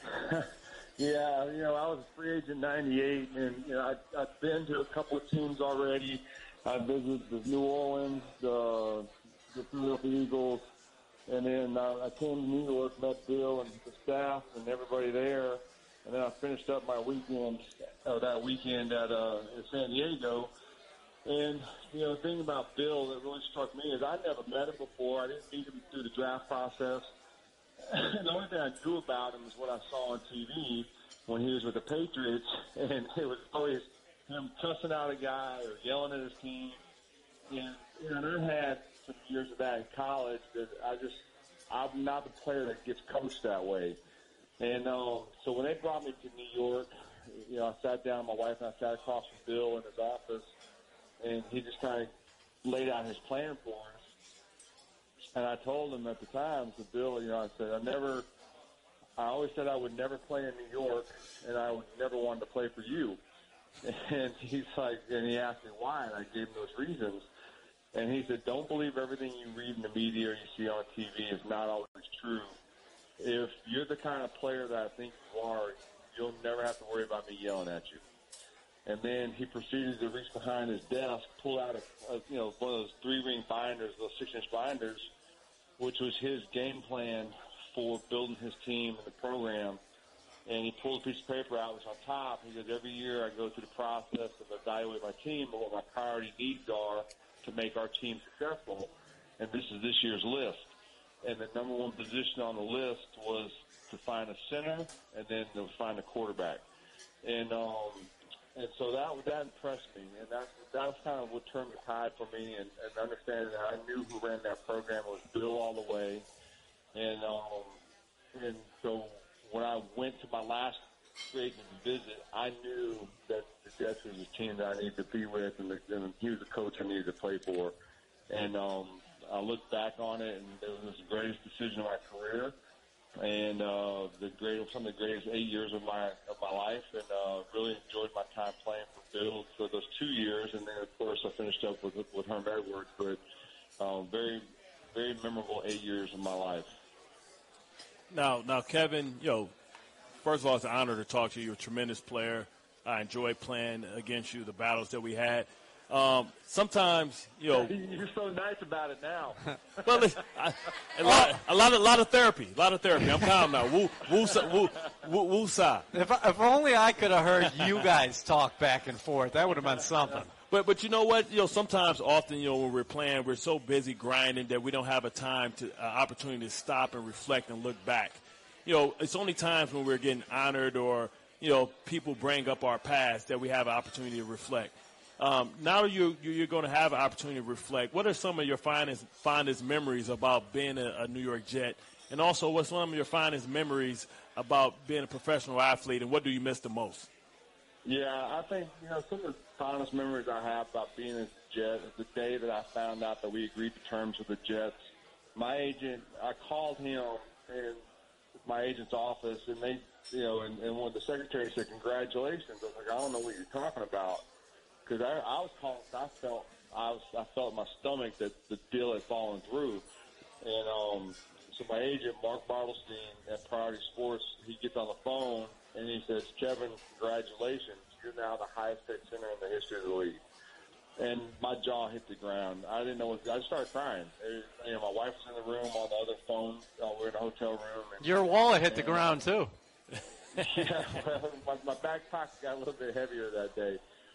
Yeah, you know, I was a free agent in ninety-eight, and, you know, I, I've been to a couple of teams already. I visited the New Orleans, uh, the Philadelphia Eagles, and then uh, I came to New York, met Bill and the staff and everybody there, and then I finished up my weekend, or that weekend at uh, in San Diego. And, you know, the thing about Bill that really struck me is I never met him before. I didn't meet him through the draft process. The only thing I knew about him is what I saw on T V when he was with the Patriots, and it was always him cussing out a guy or yelling at his team. And, you know, and I had some years of that in college that I just, I'm not the player that gets coached that way. And uh, so when they brought me to New York, you know, I sat down, my wife and I sat across from Bill in his office, and he just kind of laid out his plan for us. And I told him at the time, to Bill, you know, I said, I never, I always said I would never play in New York, and I would never want to play for you. And he's like, and he asked me why, and I gave him those reasons. And he said, don't believe everything you read in the media or you see on T V is not always true. If you're the kind of player that I think you are, you'll never have to worry about me yelling at you. And then he proceeded to reach behind his desk, pull out a, a you know one of those three-ring binders, those six-inch binders, which was his game plan for building his team and the program. And he pulled a piece of paper out, which on top, he goes, every year I go through the process of evaluating my team and what my priority needs are to make our team successful. And this is this year's list. And the number one position on the list was to find a center and then to find a quarterback. And um, and so that that impressed me. And that, that was kind of what turned the tide for me, and, and understanding that I knew who ran that program was Bill all the way. And um, and so when I went to my last great visit, I knew that the Jets was a team that I needed to be with, and, the, and he was the coach I needed to play for. And um, I look back on it, and it was the greatest decision of my career, and uh, the great, some of the greatest eight years of my of my life, and uh, really enjoyed my time playing for Bill for those two years, and then of course I finished up with with Herm Edwards. But um, very, very memorable eight years of my life. Now, now, Kevin, you know, first of all, it's an honor to talk to you. You're a tremendous player. I enjoyed playing against you, the battles that we had. Um, sometimes, you know, you're so nice about it now. Well, I, a lot, a lot of, lot of therapy, a lot of therapy. I'm calm now. Woo, woo, woo, woo, woo, sa. If, if only I could have heard you guys talk back and forth, that would have been something. But but you know what? You know, sometimes, often, you know, when we're playing, we're so busy grinding that we don't have a time to uh, opportunity to stop and reflect and look back. You know, it's only times when we're getting honored or, you know, people bring up our past that we have an opportunity to reflect. Um, now you, you're going to have an opportunity to reflect. What are some of your finest, fondest memories about being a, a New York Jet? And also, what's some of your finest memories about being a professional athlete, and what do you miss the most? Yeah, I think, you know, some of the fondest memories I have about being a Jet is the day that I found out that we agreed to terms with the Jets. My agent, I called him in my agent's office, and they, you know, and, and when the secretary said, congratulations, I was like, I don't know what you're talking about. Because I, I was calling, I felt, I was, I felt in my stomach that the deal had fallen through. And um, so my agent, Mark Bartelstein at Priority Sports, he gets on the phone, and he says, Kevin, congratulations. You're now the highest paid center in the history of the league. And my jaw hit the ground. I didn't know what, I started crying. It, you know, my wife was in the room on the other phone. Uh, we were in a hotel room. And, Your wallet hit and, the ground, too. Yeah, well, my, my back pocket got a little bit heavier that day.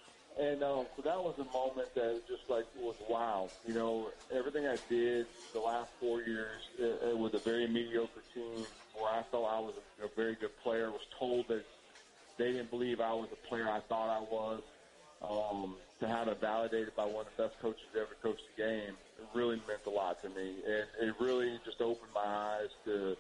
And um, so that was a moment that just like was wow. You know, everything I did the last four years it, it was a very mediocre team where I felt I was a, a very good player. Was told that they didn't believe I was a player I thought I was. Um, to have it validated by one of the best coaches that ever coached the game, it really meant a lot to me. And it really just opened my eyes to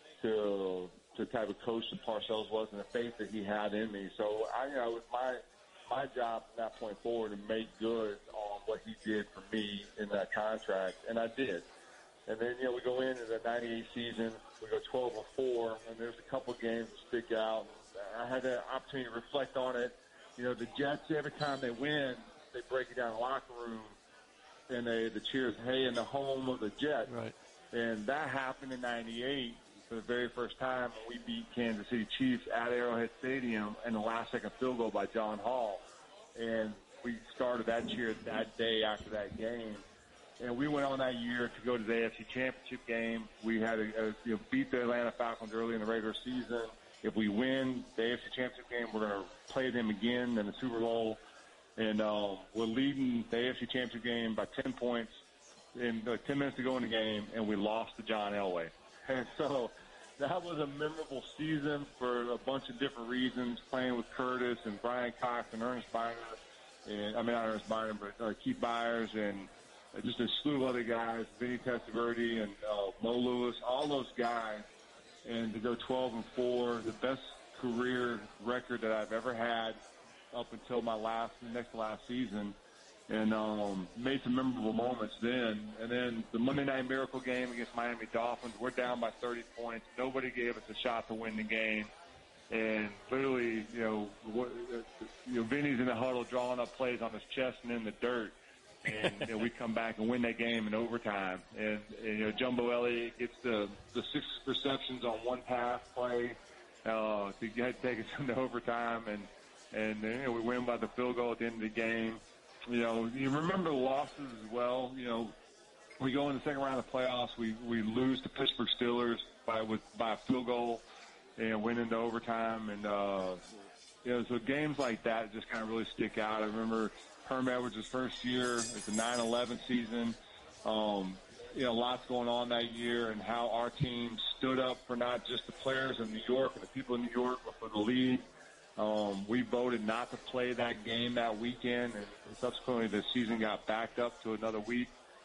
to to the type of coach that Parcells was and the faith that he had in me. So I, you know, it was my my job from that point forward to make good on what he did for me in that contract, and I did. And then, you know, we go into the ninety-eight season, we go twelve and four, and there's a couple games that stick out. I had the opportunity to reflect on it. You know, the Jets, every time they win, they break it down in the locker room, and they the cheers, hey, in the home of the Jets. Right. And that happened in ninety-eight for the very first time when we beat Kansas City Chiefs at Arrowhead Stadium in the last-second field goal by John Hall. And we started that cheer that day after that game. And we went on that year to go to the A F C Championship game. We had to uh, you know, beat the Atlanta Falcons early in the regular season. If we win the A F C Championship game, we're going to play them again in the Super Bowl. And uh, we're leading the A F C Championship game by ten points in uh, ten minutes to go in the game, and we lost to John Elway. And so that was a memorable season for a bunch of different reasons, playing with Curtis and Brian Cox and Ernest Byner. And, I mean, not Ernest Byner, but uh, Keith Byers and just a slew of other guys, Vinny Testaverde and uh, Mo Lewis, all those guys. And to go twelve and four, the best career record that I've ever had up until my last, next to last season. and um, made some memorable moments then. And then the Monday Night Miracle game against Miami Dolphins, we're down by thirty points. Nobody gave us a shot to win the game. And literally, you know, what, you know, Vinny's in the huddle drawing up plays on his chest and in the dirt. And you know, we come back and win that game in overtime. And, and you know, Jumbo Elliott gets the, the six receptions on one pass play uh, to get, take us into overtime. And, and you know, we win by the field goal at the end of the game. You know, you remember the losses as well. You know, we go in the second round of the playoffs. We, we lose to Pittsburgh Steelers by, with, by a field goal. And went into overtime, and uh, you know, so games like that just kind of really stick out. I remember Herm Edwards' first year, it's the nine eleven season. Um, you know, lots going on that year, and how our team stood up for not just the players in New York and the people in New York, but for the league. Um, we voted not to play that game that weekend, and subsequently the season got backed up to another week.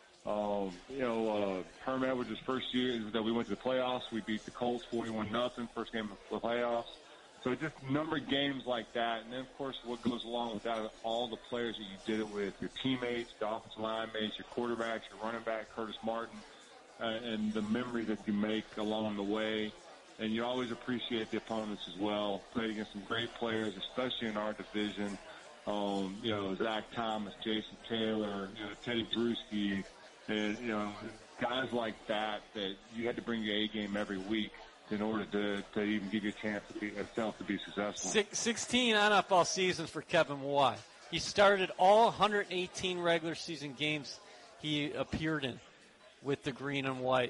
Um, you know, uh, Herm Edwards' first year that we went to the playoffs, we beat the Colts forty-one nothing, first game of the playoffs. So just a number of games like that. And then, of course, what goes along with that, all the players that you did it with, your teammates, the offensive line mates, your quarterbacks, your running back, Curtis Martin, uh, and the memories that you make along the way. And you always appreciate the opponents as well. Played against some great players, especially in our division. Um, you know, Zach Thomas, Jason Taylor, you know, Teddy Bruschi, and, you know, guys like that, that you had to bring your A game every week in order to, to even give you a chance to be, itself to be successful. Six, sixteen N F L seasons for Kevin Mawae. He started all one hundred eighteen regular season games he appeared in with the green and white.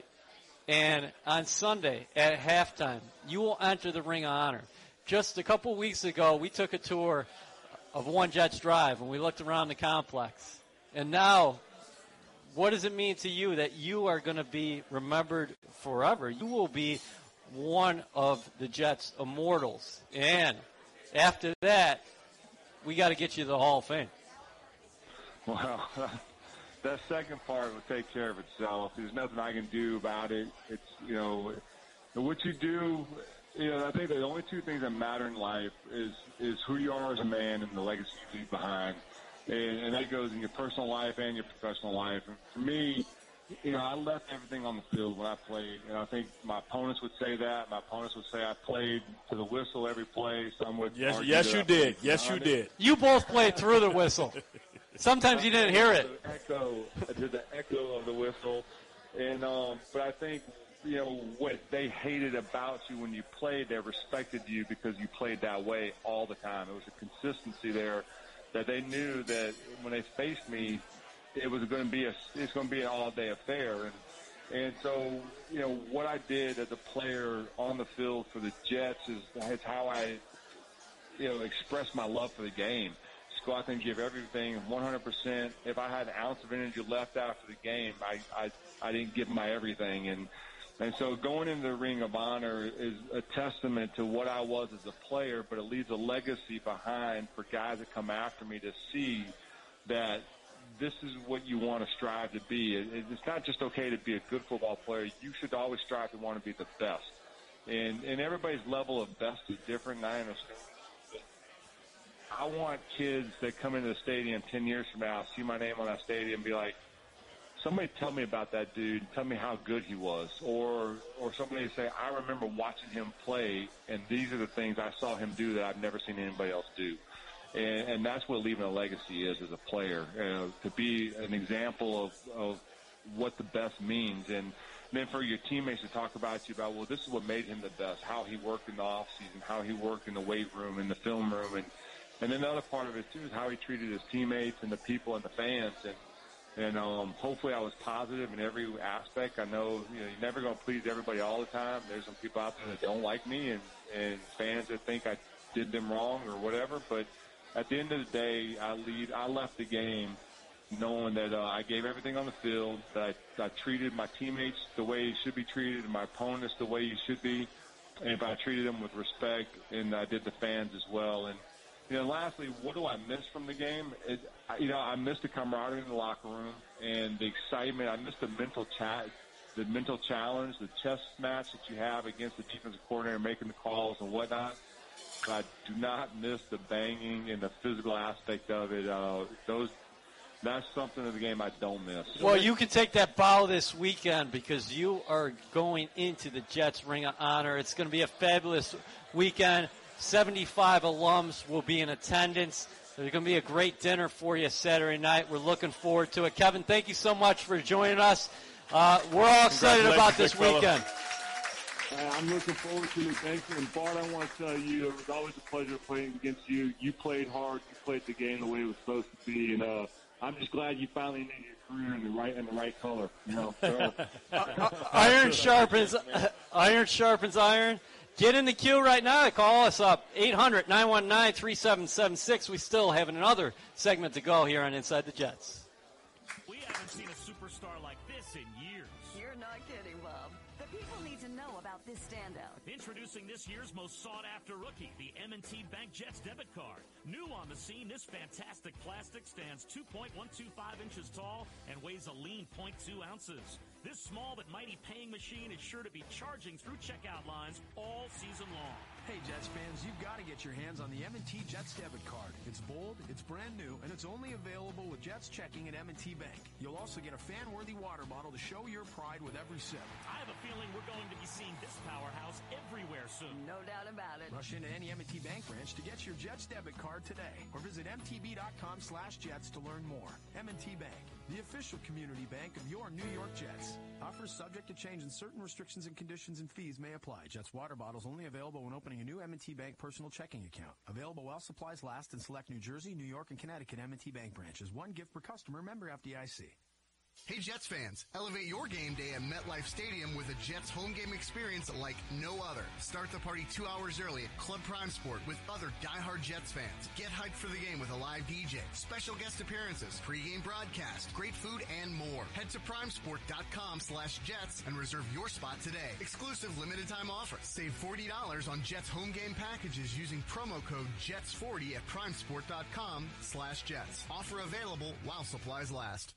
And on Sunday at halftime, you will enter the Ring of Honor. Just a couple weeks ago, we took a tour of One Jets Drive, and we looked around the complex. And now, what does it mean to you that you are going to be remembered forever? You will be one of the Jets' immortals. And after that, we got to get you to the Hall of Fame. Well, that second part will take care of itself. There's nothing I can do about it. It's, you know, what you do, you know, I think the only two things that matter in life is, is who you are as a man and the legacy you leave behind. And, and that goes in your personal life and your professional life. And for me, you know, I left everything on the field when I played. And I think my opponents would say that. My opponents would say I played to the whistle every play. Some would yes, argue yes, that you I did. played Yes, you beyond did. it. You both played through the whistle. Sometimes you didn't hear it. The echo, I did the echo of the whistle. And, um, but I think, you know, what they hated about you when you played, they respected you because you played that way all the time. It was a consistency there that they knew that when they faced me, it was going to be a it's going to be an all day affair. And and so, you know, what I did as a player on the field for the Jets is, is how I, you know, express my love for the game. Just go out there and give everything one hundred percent. If I had an ounce of energy left after the game, I I, I didn't give my everything. And And so going into the Ring of Honor is a testament to what I was as a player, but it leaves a legacy behind for guys that come after me to see that this is what you want to strive to be. It's not just okay to be a good football player. You should always strive to want to be the best. And, and everybody's level of best is different, and I understand. I want kids that come into the stadium ten years from now, see my name on that stadium, and be like, somebody tell me about that dude. Tell me how good he was. Or or somebody say, I remember watching him play, and these are the things I saw him do that I've never seen anybody else do. And, and that's what leaving a legacy is as a player, uh, to be an example of, of what the best means. And then for your teammates to talk about you about, well, this is what made him the best, how he worked in the off season, how he worked in the weight room, in the film room. And, and then the other part of it, too, is how he treated his teammates and the people and the fans. And And um, hopefully I was positive in every aspect. I know, you know, you're never going to please everybody all the time. There's some people out there that don't like me and, and fans that think I did them wrong or whatever. But at the end of the day, I lead, I left the game knowing that uh, I gave everything on the field, that I, I treated my teammates the way you should be treated and my opponents the way you should be. And I treated them with respect, and I did the fans as well. And you know, lastly, what do I miss from the game? It, you know, I miss the camaraderie in the locker room and the excitement. I miss the mental chat, the mental challenge, the chess match that you have against the defensive coordinator, making the calls and whatnot. But I do not miss the banging and the physical aspect of it. Uh, those, that's something in the game I don't miss. Well, you can take that bow this weekend because you are going into the Jets Ring of Honor. It's going to be a fabulous weekend. seventy-five alums will be in attendance. There's going to be a great dinner for you Saturday night. We're looking forward to it. Kevin, thank you so much for joining us. Uh, we're all excited about this weekend. Uh, I'm looking forward to it. Thank you. And Bart, I want to tell you, it was always a pleasure playing against you. You played hard. You played the game the way it was supposed to be. And uh, I'm just glad you finally made your career in the right in the right color. You know, so. Iron sharpens iron sharpens iron. Get in the queue right now. Call us up, eight hundred, nine one nine, three seven seven six. We still have another segment to go here on Inside the Jets. We haven't seen a superstar like this in years. You're not kidding, Bob. The people need to know about this standout. Introducing this year's most sought-after rookie, the M and T Bank Jets debit card. New on the scene, this fantastic plastic stands two point one two five inches tall and weighs a lean zero point two ounces. This small but mighty paying machine is sure to be charging through checkout lines all season long. Hey, Jets fans, you've got to get your hands on the M and T Jets debit card. It's bold, it's brand new, and it's only available with Jets checking at M and T Bank. You'll also get a fan-worthy water bottle to show your pride with every sip. I have a feeling we're going to be seeing this powerhouse everywhere soon. No doubt about it. Rush into any M and T Bank branch to get your Jets debit card today, or visit M T B dot com slash Jets to learn more. M and T Bank, the official community bank of your New York Jets. Offers subject to change and certain restrictions and conditions and fees may apply. Jets water bottles only available when opening a new M and T Bank personal checking account. Available while supplies last in select New Jersey, New York, and Connecticut M and T Bank branches. One gift per customer. Member F D I C. Hey Jets fans, elevate your game day at MetLife Stadium with a Jets home game experience like no other. Start the party two hours early at Club Prime Sport with other diehard Jets fans. Get hyped for the game with a live D J, special guest appearances, pregame broadcast, great food, and more. Head to primesport.com slash Jets and reserve your spot today. Exclusive limited time offer. Save forty dollars on Jets home game packages using promo code Jets forty at primesport.com slash Jets. Offer available while supplies last.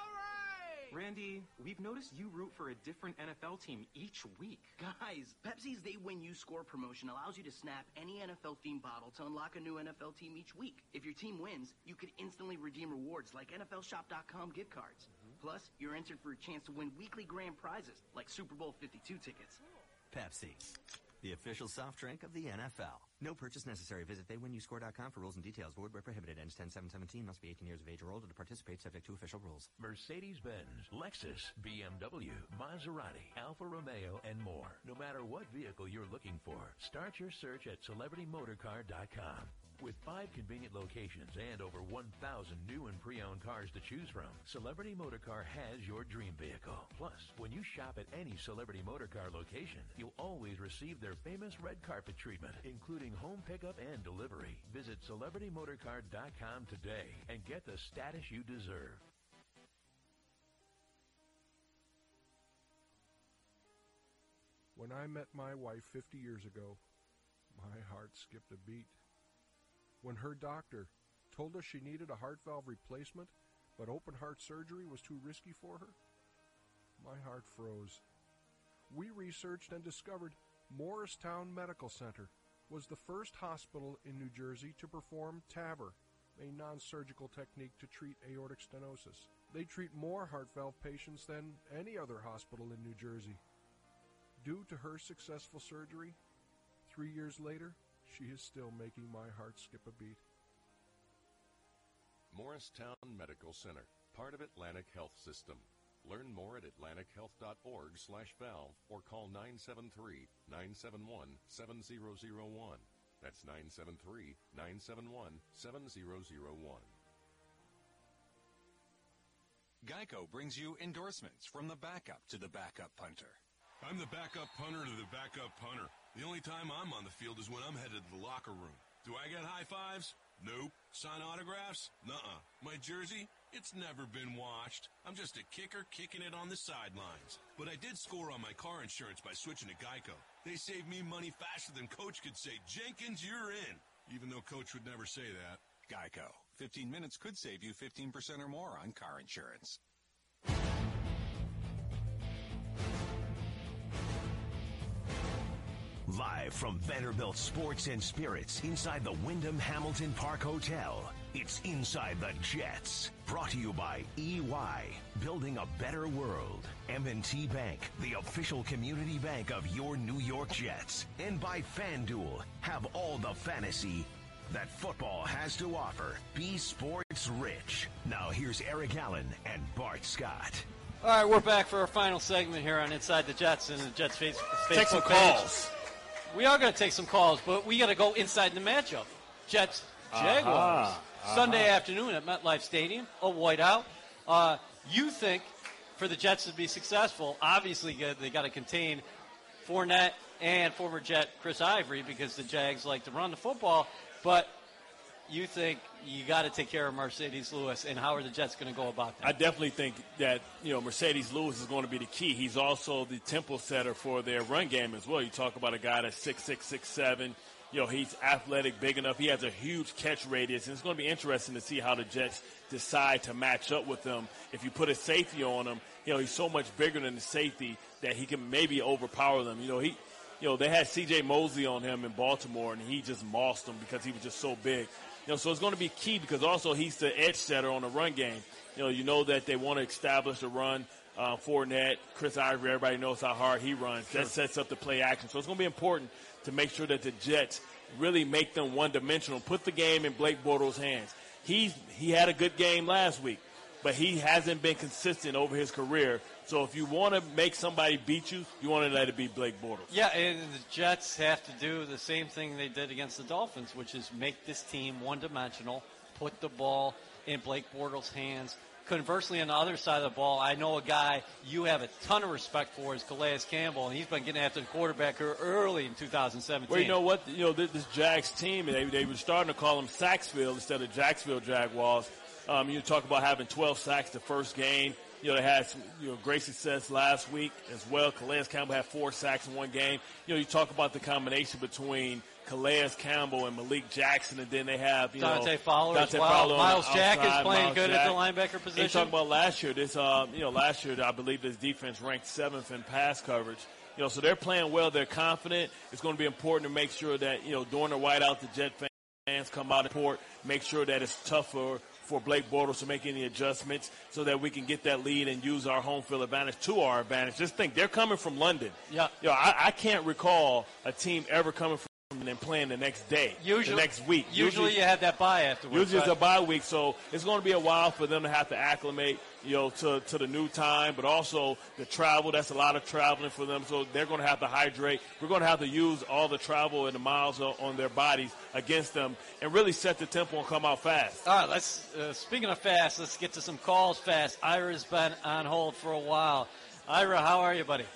Randy, we've noticed you root for a different N F L team each week. Guys, Pepsi's They Win You Score promotion allows you to snap any N F L-themed bottle to unlock a new N F L team each week. If your team wins, you could instantly redeem rewards like N F L shop dot com gift cards. Mm-hmm. Plus, you're entered for a chance to win weekly grand prizes like Super Bowl fifty-two tickets. Pepsi, the official soft drink of the N F L. No purchase necessary. Visit they win you score dot com for rules and details. Void where prohibited. Ends ten seven seventeen. Must be eighteen years of age or older to participate. Subject to official rules. Mercedes-Benz, Lexus, B M W, Maserati, Alfa Romeo, and more. No matter what vehicle you're looking for, start your search at celebrity motorcar dot com. With five convenient locations and over one thousand new and pre-owned cars to choose from, Celebrity Motorcar has your dream vehicle. Plus, when you shop at any Celebrity Motorcar location, you'll always receive their famous red carpet treatment, including home pickup and delivery. Visit celebrity motorcar dot com today and get the status you deserve. When I met my wife fifty years ago, my heart skipped a beat. When her doctor told us she needed a heart valve replacement, but open heart surgery was too risky for her, my heart froze. We researched and discovered Morristown Medical Center was the first hospital in New Jersey to perform TAVR, a non-surgical technique to treat aortic stenosis. They treat more heart valve patients than any other hospital in New Jersey. Due to her successful surgery, three years later, she is still making my heart skip a beat. Morristown Medical Center, part of Atlantic Health System. Learn more at atlantic health dot org slash valve or call nine seven three, nine seven one, seven zero zero one. That's nine seven three, nine seven one, seven zero zero one. Geico brings you endorsements from the backup to the backup punter. I'm the backup punter to the backup punter. The only time I'm on the field is when I'm headed to the locker room. Do I get high fives? Nope. Sign autographs? Nuh-uh. My jersey? It's never been washed. I'm just a kicker kicking it on the sidelines. But I did score on my car insurance by switching to Geico. They saved me money faster than Coach could say, Jenkins, you're in. Even though Coach would never say that. Geico. fifteen minutes could save you fifteen percent or more on car insurance. Live from Vanderbilt Sports and Spirits inside the Wyndham Hamilton Park Hotel, It's Inside the Jets. Brought to you by E Y, building a better world. M and T Bank, the official community bank of your New York Jets. And by FanDuel, have all the fantasy that football has to offer. Be sports rich. Now here's Eric Allen and Bart Scott. All right, we're back for our final segment here on Inside the Jets and the Jets face, Facebook Take some page. calls. We are going to take some calls, but we got to go inside the matchup. Jets, Jaguars, uh-huh. Uh-huh. Sunday afternoon at MetLife Stadium, a whiteout. Uh, you think for the Jets to be successful, obviously they got to contain Fournette and former Jet Chris Ivory because the Jags like to run the football, but you think you got to take care of Mercedes Lewis, and how are the Jets going to go about that? I definitely think that, you know, Mercedes Lewis is going to be the key. He's also the tempo setter for their run game as well. You talk about a guy that's six six, six seven. You know, he's athletic, big enough. He has a huge catch radius, and it's going to be interesting to see how the Jets decide to match up with him. If you put a safety on him, you know, he's so much bigger than the safety that he can maybe overpower them. You know, he, you know, they had C J Mosley on him in Baltimore, and he just mossed him because he was just so big. You know, so it's going to be key because also he's the edge setter on the run game. You know, you know that they want to establish a run. Uh, Fournette, Chris Ivory, everybody knows how hard he runs. Sure. That sets up the play action. So it's going to be important to make sure that the Jets really make them one-dimensional, put the game in Blake Bortles' hands. He's, he had a good game last week, but he hasn't been consistent over his career. So if you want to make somebody beat you, you want to let it be Blake Bortles. Yeah, and the Jets have to do the same thing they did against the Dolphins, which is make this team one-dimensional, put the ball in Blake Bortles' hands. Conversely, on the other side of the ball, I know a guy you have a ton of respect for is Calais Campbell, and he's been getting after the quarterback here early in two thousand seventeen. Well, you know what? You know, this, this Jags team, they, they were starting to call them Sacksville instead of Jacksonville Jaguars. Um, you talk about having twelve sacks the first game. You know, they had some, you know, great success last week as well. Calais Campbell had four sacks in one game. You know, you talk about the combination between Calais Campbell and Malik Jackson, and then they have, you Dante know, Fowler Dante as well. Fowler Miles Jack outside, is playing Miles good Jack. at the linebacker position. And you talk about last year. This, um, you know, last year I believe this defense ranked seventh in pass coverage. You know, so they're playing well. They're confident. It's going to be important to make sure that, you know, during the whiteout, the Jet fans come out and support, make sure that it's tougher for Blake Bortles to make any adjustments so that we can get that lead and use our home field advantage to our advantage. Just think, they're coming from London. Yeah. You know, I, I can't recall a team ever coming from and then playing the next day, usually, the next week. Usually, usually you have that bye afterwards. Usually right? it's a bye week, so it's going to be a while for them to have to acclimate, you know, to, to the new time, but also the travel. That's a lot of traveling for them, so they're going to have to hydrate. We're going to have to use all the travel and the miles on their bodies against them and really set the tempo and come out fast. All right, let's. Uh, speaking of fast, let's get to some calls fast. Ira's been on hold for a while. Ira, how are you, buddy?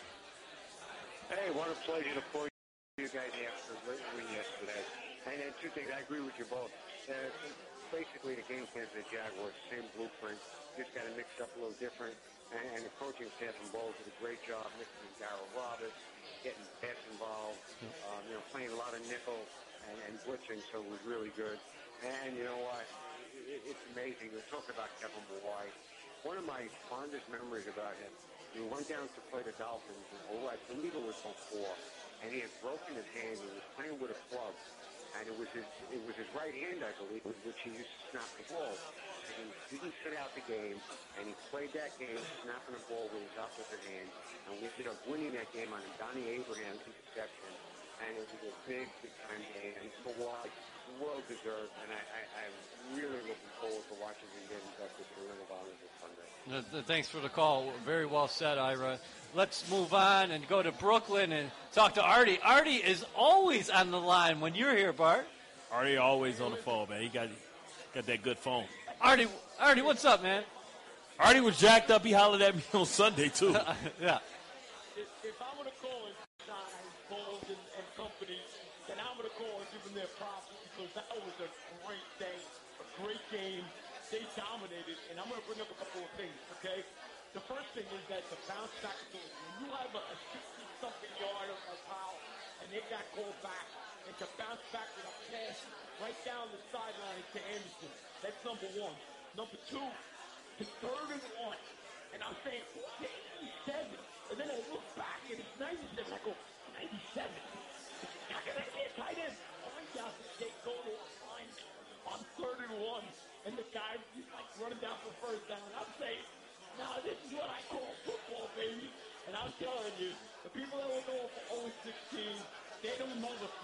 Hey, what a pleasure to pull you guys after the win yesterday. And then two things, I agree with you both. Uh, basically, the game plan for the Jaguars, same blueprint, just got to mix up a little different. And, and the coaching staff and Bowles did a great job mixing in Darryl Roberts, getting Bess involved, um, you know, playing a lot of nickel and, and blitzing, so it was really good. And you know what? It, it's amazing. We're talking about Kevin Mawae. One of my fondest memories about him, we went down to play the Dolphins, and, oh, I believe it was before, and he had broken his hand. He was playing with a club, and it was his it was his right hand, I believe, with which he used to snap the ball. And he didn't sit out the game, and he played that game snapping the ball with his opposite hand, and we ended up winning that game on a Donnie Abraham interception, and it was a big, big time game, and for why, well deserved, and I, I, I'm really looking forward to watching him get inducted to the Ring of Honor this Sunday. Uh, thanks for the call. Very well said, Ira. Let's move on and go to Brooklyn and talk to Artie. Artie is always on the line when you're here, Bart. Artie always on the phone, man. He got got that good phone. Artie, Artie, what's up, man? Artie was jacked up. He hollered at me on Sunday, too. yeah. If, if I would have called Shine, Bowles, and, and company, then I would have called and given them their props because that was a great day, a great game. They dominated, and I'm going to bring up a couple of things, okay? The first thing is that the bounce back ability. When you have a sixty-something yard of a foul, and they got called back, and to bounce back with a pass right down the sideline to Anderson, that's number one. Number two, the third and one, and I'm saying, okay, eighty-seven, and then I look back, and it's ninety-seven. I go, ninety-seven? How can I get tight end? Find out that they go to a line on third and one.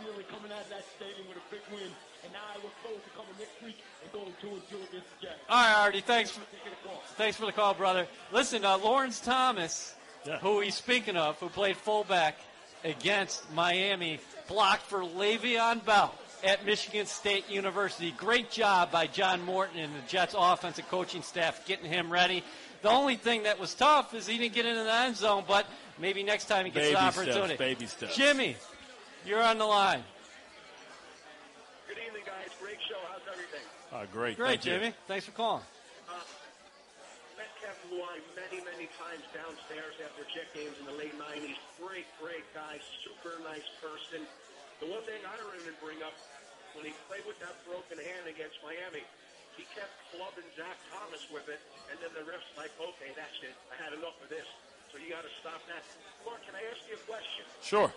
feeling coming out of that stadium with a big win. And now I look forward to coming next week and going two and two against the Jets. All right, Artie, thanks for, thanks for the call, brother. Listen, uh, Lawrence Thomas, yeah. who he's speaking of, who played fullback against Miami, blocked for Le'Veon Bell at Michigan State University. Great job by John Morton and the Jets offensive coaching staff getting him ready. The only thing that was tough is he didn't get into the end zone, but maybe next time he gets baby an opportunity. Steps, baby steps. Jimmy, you're on the line. Good evening, guys. Great show. How's everything? Uh, great. Great, Thank Jimmy. You. Thanks for calling. Uh, met Kevin Luai many, many times downstairs after Jet games in the late nineties. Great, great guy. Super nice person. The one thing I remember bring up, when he played with that broken hand against Miami, he kept clubbing Zach Thomas with it, and then the ref's like, okay, that's it. I had enough of this. So you got to stop that. Mark, can I ask you a question? Sure.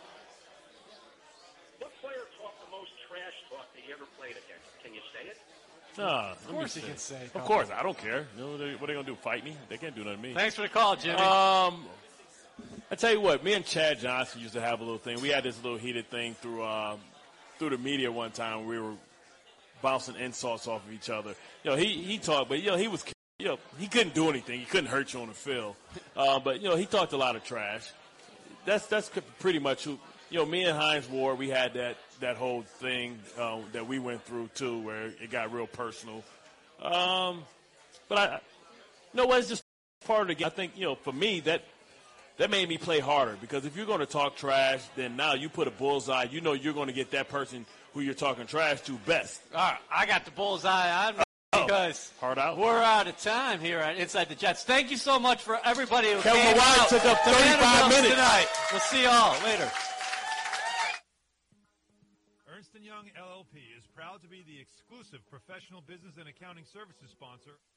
What player talked the most trash talk that you ever played against? Can you say it? No, of course you can say. Of course, I don't care. You know, they, what are they going to do, fight me? They can't do nothing to me. Thanks for the call, Jimmy. Um, I tell you what, me and Chad Johnson used to have a little thing. We had this little heated thing through um, through the media one time. We were bouncing insults off of each other. You know, he, he talked, but, you know, he was, you know, he couldn't do anything. He couldn't hurt you on the field. Uh, but, you know, he talked a lot of trash. That's that's pretty much who, you know, me and Hines Ward, we had that, that whole thing uh, that we went through, too, where it got real personal. Um, but, I, you know what, it's just part of the game. I think, you know, for me, that that made me play harder because if you're going to talk trash, then now you put a bullseye. You know you're going to get that person who you're talking trash to best. All right, I got the bullseye on because oh, hard out. We're out of time here at Inside the Jets. Thank you so much for everybody who Kevin came White out. took up thirty-five minutes tonight. We'll see you all later. Ernst and Young L L P is proud to be the exclusive professional business and accounting services sponsor